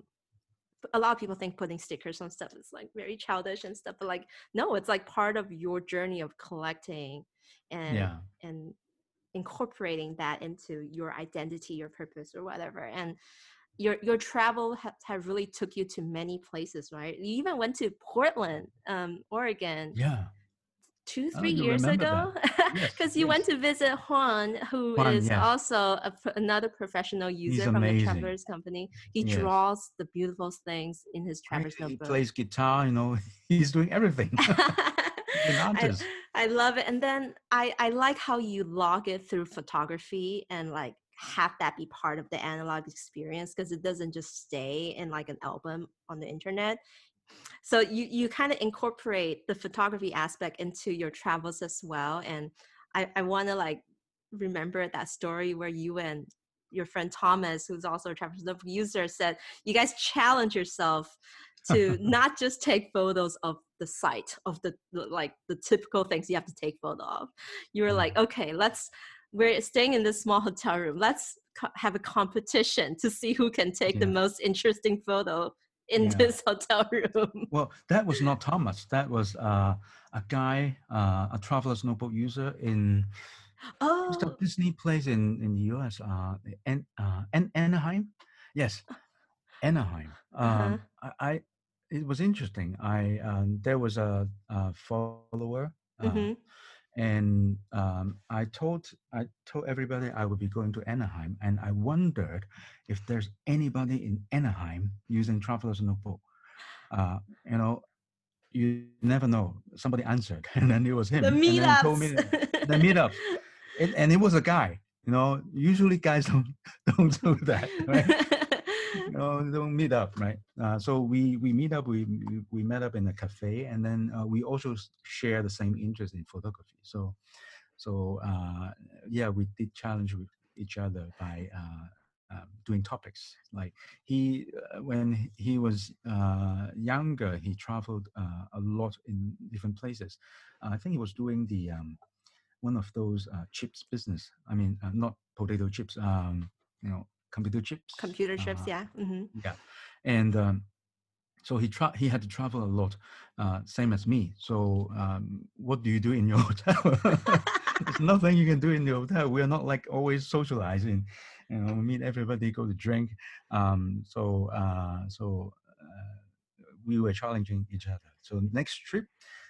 a lot of people think putting stickers on stuff is like very childish and stuff, but like no, it's like part of your journey of collecting and Yeah. and incorporating that into your identity, your purpose or whatever. And your your travel ha- have really took you to many places, right? You even went to Portland, um, Oregon Yeah. two, Oh, three you years remember that? ago, Yes. because you went Yes. to visit Juan, who Juan, is yes. also a, pro- another professional He's user from the amazing. Travelers Company. He Yes. draws the beautiful things in his He, Travelers he Notebook. plays guitar, you know, he's doing everything. He's an I artist. I love it, and then I I like how you log it through photography and like have that be part of the analog experience because it doesn't just stay in like an album on the internet. So you you kind of incorporate the photography aspect into your travels as well. And i i want to like remember that story where you and your friend Thomas, who's also a travel user, said you guys challenge yourself to not just take photos of the site of the, the like the typical things you have to take photo of. You were Yeah. like, okay, let's we're staying in this small hotel room, let's co- have a competition to see who can take the Yeah. most interesting photo in Yeah. this hotel room. Well, that was not Thomas. That was uh, a guy, uh, a Traveler's Notebook user in it's a Oh, Disney place in in the U S. Uh, and uh, An- Anaheim. Yes, Anaheim. uh-huh. Um, I, I it was interesting. I um, there was a, a follower, uh, Mm-hmm. and um, I told I told everybody I would be going to Anaheim, and I wondered if there's anybody in Anaheim using Traveler's Notebook. Uh, you know, you never know. Somebody answered, and then it was The him, and then told me meetups. the meetups, it, and it was a guy. You know, usually guys don't don't do that, right? You know, don't meet up, right? Uh, so we we meet up. We we we met up in a cafe, and then uh, we also s- share the same interest in photography. So so uh, yeah, we did challenge with each other by uh, um, doing topics. Like he, uh, when he was uh, younger, he traveled uh, a lot in different places. Uh, I think he was doing the um, one of those uh, chips business. I mean, uh, not potato chips. Um, you know, computer chips. Computer chips, Uh, yeah. Mm-hmm. yeah, and um, so he tra- he had to travel a lot, uh, same as me. So um, what do you do in your hotel? There's nothing you can do in the hotel. We are not like always socializing. You know, we meet everybody, go to drink. Um, so uh, so uh, we were challenging each other. So next trip,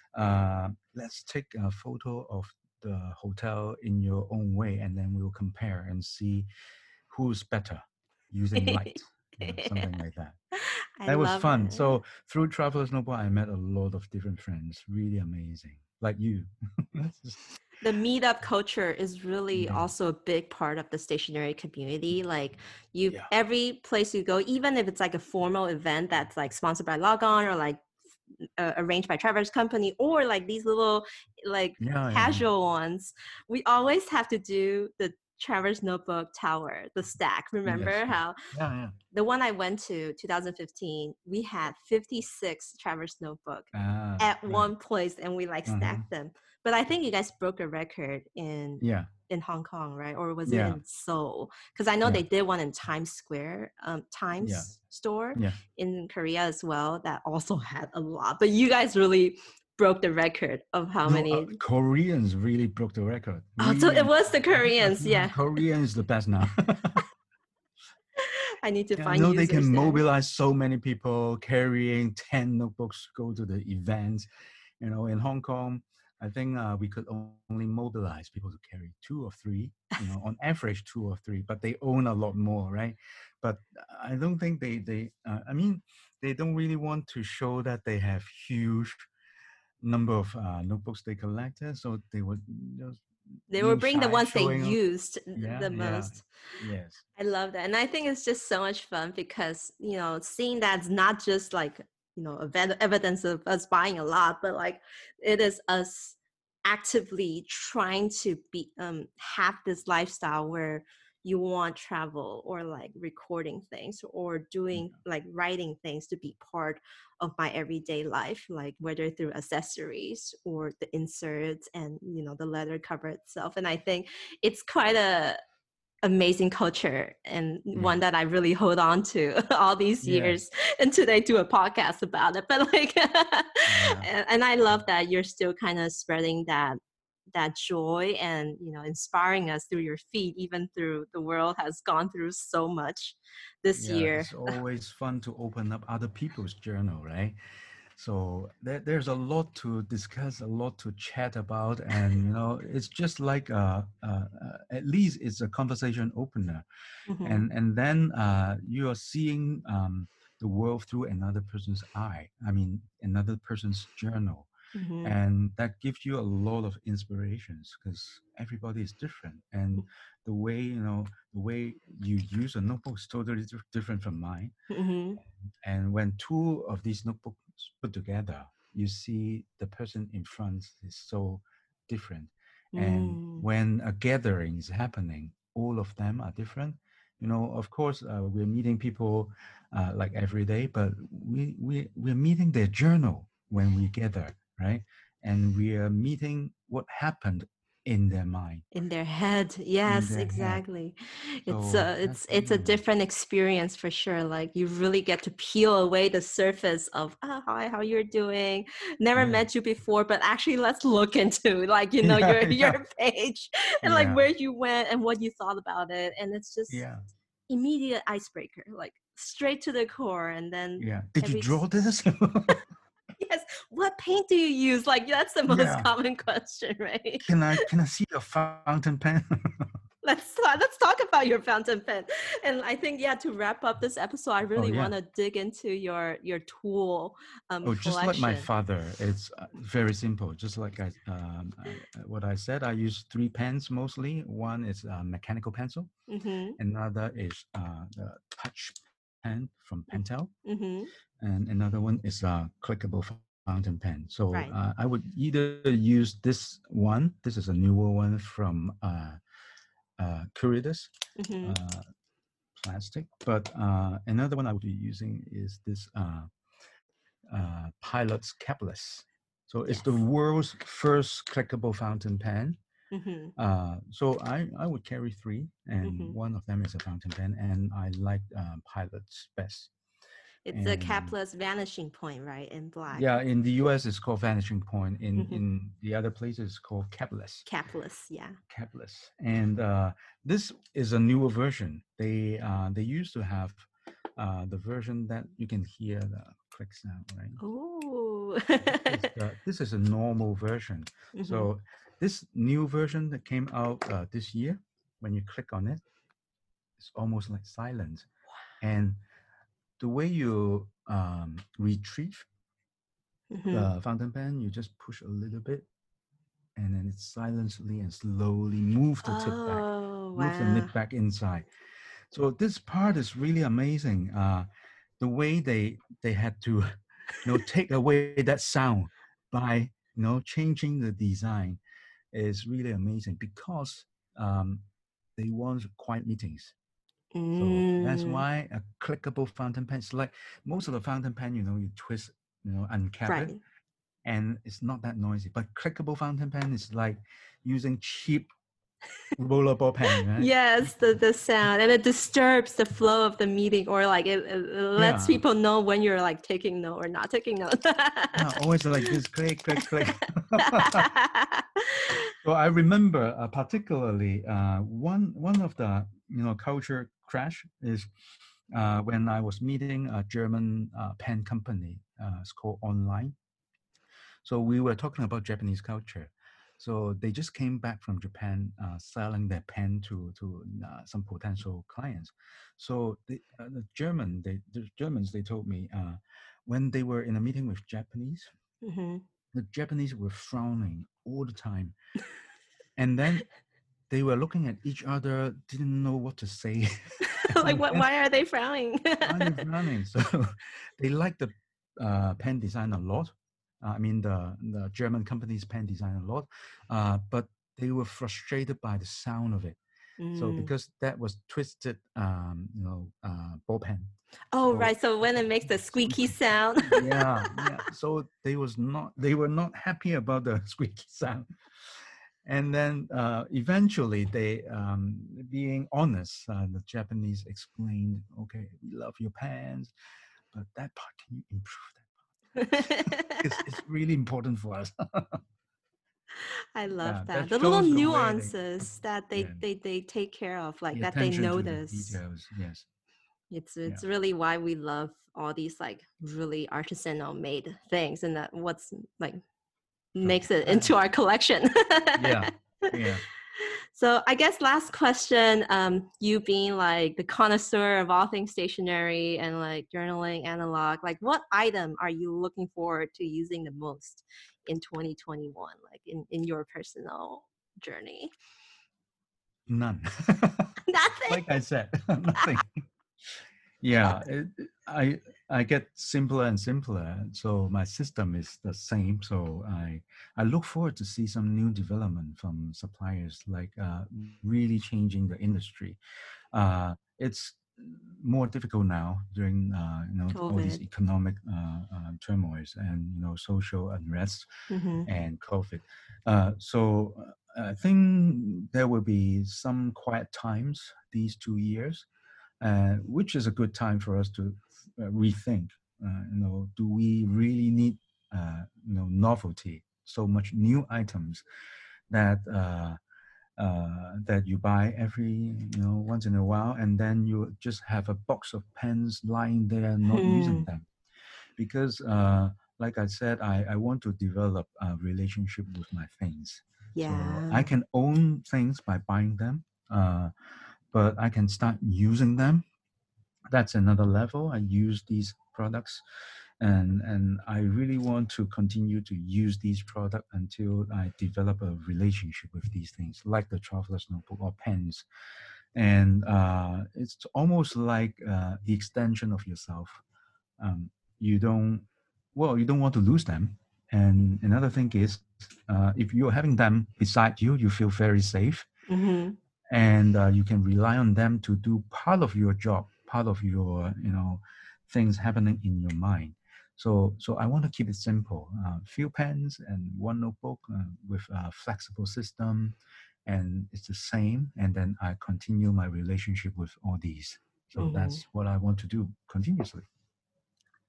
uh, let's take a photo of the hotel in your own way, and then we will compare and see who's better. using light, you know, something like that. I That was love fun. it. So through Traveler's Notebook, I met a lot of different friends. Really amazing, like you. The meetup culture is really Yeah, also a big part of the stationery community. Like you, yeah, every place you go, even if it's like a formal event that's like sponsored by Logon or like uh, arranged by Traverse Company, or like these little like yeah, yeah, yeah, casual ones, we always have to do the Traverse Notebook Tower, the stack. yes, Remember yes, how yeah, yeah. the one I went to, twenty fifteen, we had fifty-six Traverse Notebook Ah, at right. one place and we like Uh-huh. stacked them. But I think you guys broke a record in Yeah, in Hong Kong, right? Or was it yeah, in Seoul? Because I know yeah, they did one in Times Square, um, yeah, Times Store yeah. in Korea as well. That also had a lot. But you guys really broke the record of how No, uh, many. Koreans really broke the record. Oh, so Really it amazing. was the Koreans. Yeah, Korean is the best now. I need to Yeah, I find know they can users there. mobilize so many people carrying ten notebooks, go to the events. You know, in Hong Kong, I think uh, we could only mobilize people to carry two or three, you know, on average two or three, but they own a lot more, right? But I don't think they, they uh, I mean, they don't really want to show that they have huge number of uh, notebooks they collected. So they would just They will being bring the shy, ones they showing off. used Yeah, the yeah, most. yes. I love that. And I think it's just so much fun because, you know, seeing that's not just like, you know, ev- evidence of us buying a lot, but like it is us actively trying to be, um, have this lifestyle where you want travel or like recording things or doing like writing things to be part of my everyday life, like whether through accessories or the inserts and, you know, the leather cover itself. And I think it's quite a, amazing culture and Yeah. one that I really hold on to all these Yes. years and today do a podcast about it. But like Yeah. and, and I love that you're still kind of spreading that that joy and you know inspiring us through your feed even through the world has gone through so much this Yeah. year. It's always fun to open up other people's journal, right? So there, there's a lot to discuss, a lot to chat about, and you know, it's just like uh, uh, uh, at least it's a conversation opener, Mm-hmm. and and then uh, you are seeing um, the world through another person's eye. I mean, another person's journal, Mm-hmm. and that gives you a lot of inspirations because everybody is different, and the way you know the way you use a notebook is totally dif- different from mine. Mm-hmm. And when two of these notebooks put together, you see the person in front is so different. And Mm. when a gathering is happening, all of them are different. You know, of course, uh, we're meeting people uh, like every day, but we, we, we're meeting their journal when we gather, right? And we are meeting what happened in their mind, In their head, in yes, their head. exactly. It's So a that's it's it's really a amazing. different experience for sure. Like you really get to peel away the surface of oh, hi, how you're doing. Never Yeah. met you before, but actually let's look into like you know Yeah, your yeah, your page and like yeah, where you went and what you thought about it. And it's just yeah. immediate icebreaker, like straight to the core. And then Yeah. Did you every draw this? yes, what paint do you use? Like that's the most Yeah. common question, right? Can I can I see your fountain pen? let's talk, let's talk about your fountain pen. And I think yeah, to wrap up this episode, I Oh really yeah. want to dig into your your tool um, Oh, just like my collection. father, it's uh, very simple. Just like I, um, I, uh, what I said, I use three pens mostly. One is a mechanical pencil. Mm-hmm. Another is uh, the touch pen from Pentel, Mm-hmm. and another one is a clickable fountain pen. So Right. uh, I would either use this one. This is a newer one from uh, uh, Curidas. Mm-hmm. Uh, Plastic, but uh, another one I would be using is this uh, uh, Pilot's capless. So it's the Yes. world's first clickable fountain pen. Mm-hmm. Uh, so I, I would carry three, and Mm-hmm. one of them is a fountain pen, and I like uh, Pilot's best. It's a And capless vanishing point, right, in black. yeah, in the U S it's called Vanishing Point. In Mm-hmm. in the other places it's called capless. Capless, yeah. Capless. And uh, this is a newer version. They uh, they used to have uh, the version that you can hear the click sound, right? Oh. This is, uh, this is a normal version. Mm-hmm. So this new version that came out uh, this year, when you click on it, It's almost like silence. And the way you um, retrieve Mm-hmm. the fountain pen, you just push a little bit, and then it silently and slowly move the tip back, Oh, move the wow. nib back inside. So this part is really amazing. Uh, the way they they had to, you know, take away that sound by, you know, changing the design is really amazing because um, they want quiet meetings. So that's Mm, why a clickable fountain pen is like most of the fountain pen, you know, you twist, you know, uncap it, right. and it's not that noisy. But clickable fountain pen is like using cheap rollerball pen, right? Yes, the, the sound and it disturbs the flow of the meeting, or like it, it it lets Yeah, people know when you're like taking note or not taking note. yeah, always like this, click, click, click. So I remember uh, particularly uh, one one of the you know culture crash is uh, when I was meeting a German uh, pen company. Uh, it's called Online. So we were talking about Japanese culture. So they just came back from Japan, uh, selling their pen to to uh, some potential clients. So the, uh, the German, they, the Germans, they told me uh, when they were in a meeting with Japanese, Hmm. the Japanese were frowning all the time, and then they were looking at each other, didn't know what to say, Like, and what? then Why are they frowning? why they frowning? So they like the uh, pen design a lot. Uh, I mean, the, the German company's pen design a lot, uh, but they were frustrated by the sound of it. So Mm. because that was twisted, um, you know, uh, ball pen. Oh, So right. So when it makes the squeaky squeaky. sound. Yeah, yeah. So they was not, they were not happy about the squeaky sound. And then uh, eventually, they, um, being honest, uh, the Japanese explained, "Okay, we love your pens, but that part, can you improve that? Because it's really important for us." I love Yeah, that that. The little shows the way they, nuances that yeah, they, they, they take care of, like the that they attention to the notice. details. Yes, It's yeah, it's really why we love all these like really artisanal made things, and that what's like sure. makes it Uh, into our collection. yeah, yeah. So I guess last question, um, you being like the connoisseur of all things stationery and like journaling analog, like what item are you looking forward to using the most in twenty twenty-one, like in, in your personal journey? None. Nothing. Like I said, nothing. Yeah, it, I I get simpler and simpler. So my system is the same. So I I look forward to see some new development from suppliers, like uh, really changing the industry. Uh, it's more difficult now during uh, you know all these COVID. economic uh, uh, turmoils and you know social unrest Mm-hmm. and COVID. Uh, so uh, I think there will be some quiet times these two years, uh, which is a good time for us to uh, rethink. Uh, you know, do we really need uh, you know novelty, so much new items that uh, uh, that you buy every you know once in a while, and then you just have a box of pens lying there, not using Hmm. them, because. Uh, like I said, I, I want to develop a relationship with my things. So Yeah. I can own things by buying them, uh, but I can start using them. That's another level. I use these products, and and I really want to continue to use these products until I develop a relationship with these things, like the traveler's notebook or pens. And uh, it's almost like uh, the extension of yourself. Um, you don't, well, you don't want to lose them. And another thing is, uh, if you're having them beside you, you feel very safe, Mm-hmm. and uh, you can rely on them to do part of your job, part of your you know things happening in your mind. So so I want to keep it simple, uh, few pens and one notebook uh, with a flexible system, and it's the same, and then I continue my relationship with all these. So Mm-hmm. that's what I want to do continuously.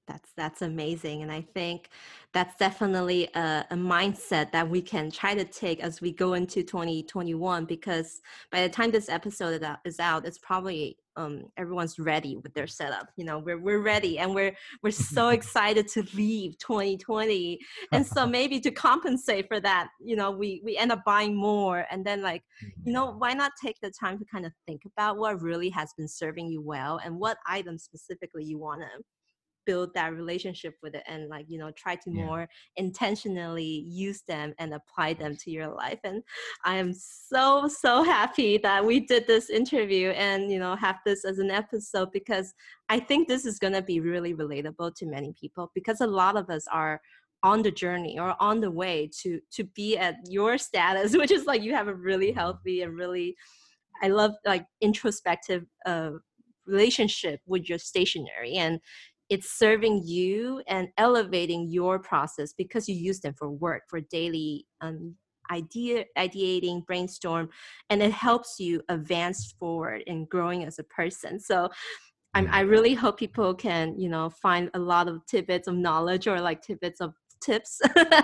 That's that's amazing, and I think that's definitely a, a mindset that we can try to take as we go into twenty twenty-one. Because by the time this episode is out, is out it's probably um, everyone's ready with their setup. You know, we're we're ready, and we're we're so excited to leave twenty twenty, and so maybe to compensate for that, you know, we we end up buying more, and then like, you know, why not take the time to kind of think about what really has been serving you well and what items specifically you want to build that relationship with it, and like, you know, try to Yeah. more intentionally use them and apply them to your life. And I am so so happy that we did this interview and, you know, have this as an episode, because I think this is going to be really relatable to many people, because a lot of us are on the journey or on the way to to be at your status, which is like you have a really healthy and really, I love like introspective uh, relationship with your stationery, and it's serving you and elevating your process because you use them for work, for daily um, idea, ideating, brainstorm, and it helps you advance forward in growing as a person. So I'm, I Yeah. really hope people can, you know, find a lot of tidbits of knowledge or like tidbits of tips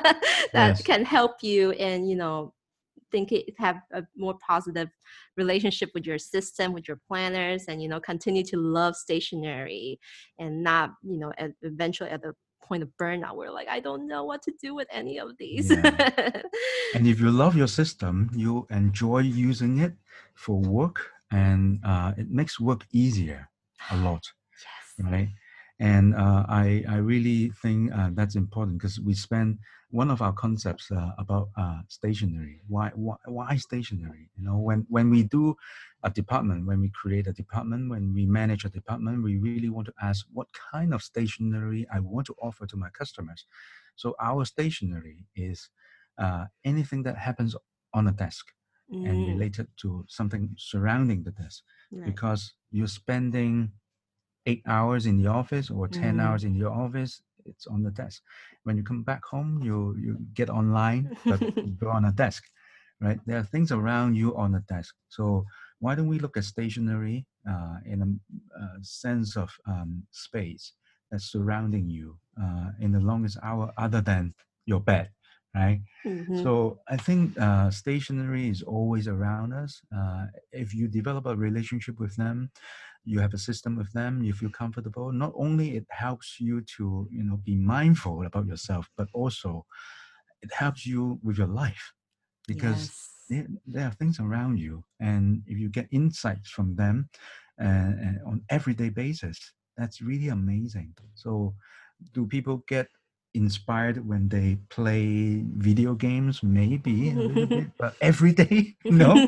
that Yes. can help you in, you know, think it have a more positive relationship with your system, with your planners, and, you know, continue to love stationery and not, you know, at, eventually at the point of burnout where like, I don't know what to do with any of these. Yeah. And if you love your system, you enjoy using it for work, and uh, it makes work easier a lot, Yes. right? And uh, I, I really think uh, that's important, because we spend one of our concepts uh, about uh, stationery. Why, why, why stationery? You know, when, when we do a department, when we create a department, when we manage a department, we really want to ask what kind of stationery I want to offer to my customers. So our stationery is uh, anything that happens on a desk and Mm, related to something surrounding the desk, right. because you're spending eight hours in the office or ten Mm. hours in your office, it's on the desk. When you come back home, you you get online, but you're on a desk, right? There are things around you on the desk. So why don't we look at stationery uh, in a, a sense of um, space that's surrounding you uh, in the longest hour other than your bed, right? Mhm. So I think uh, stationery is always around us. Uh, if you develop a relationship with them, you have a system with them, you feel comfortable. Not only it helps you to, you know, be mindful about yourself, but also it helps you with your life, because Yes. there, there are things around you, and if you get insights from them uh, uh, on everyday basis, that's really amazing. So do people get inspired when they play video games? Maybe a little bit, but every day, no.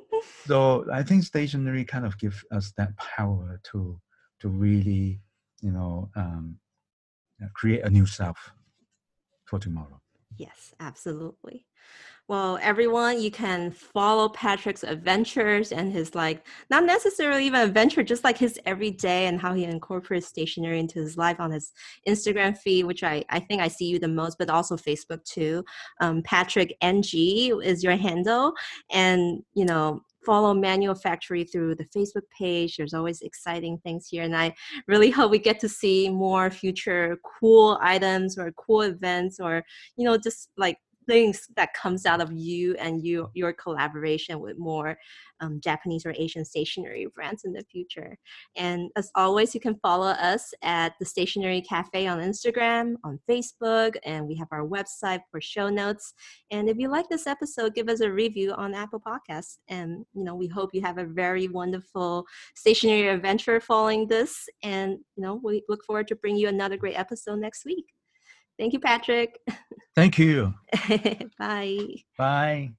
So I think stationery kind of gives us that power to to really, you know, um, uh, create a new self for tomorrow. Yes, absolutely. Well, everyone, you can follow Patrick's adventures and his like, not necessarily even adventure, just like his everyday and how he incorporates stationery into his life on his Instagram feed, which I, I think I see you the most, but also Facebook too. Um, Patrick N G is your handle. And, you know, follow Manual Factory through the Facebook page. There's always exciting things here. And I really hope we get to see more future cool items or cool events, or, you know, just like things that comes out of you and you your collaboration with more um, Japanese or Asian stationery brands in the future. And as always, you can follow us at the Stationery Cafe on Instagram, on Facebook, and we have our website for show notes. And if you like this episode, give us a review on Apple Podcasts. And, you know, we hope you have a very wonderful stationery adventure following this. And, you know, we look forward to bring you another great episode next week. Thank you, Patrick. Thank you. Bye. Bye.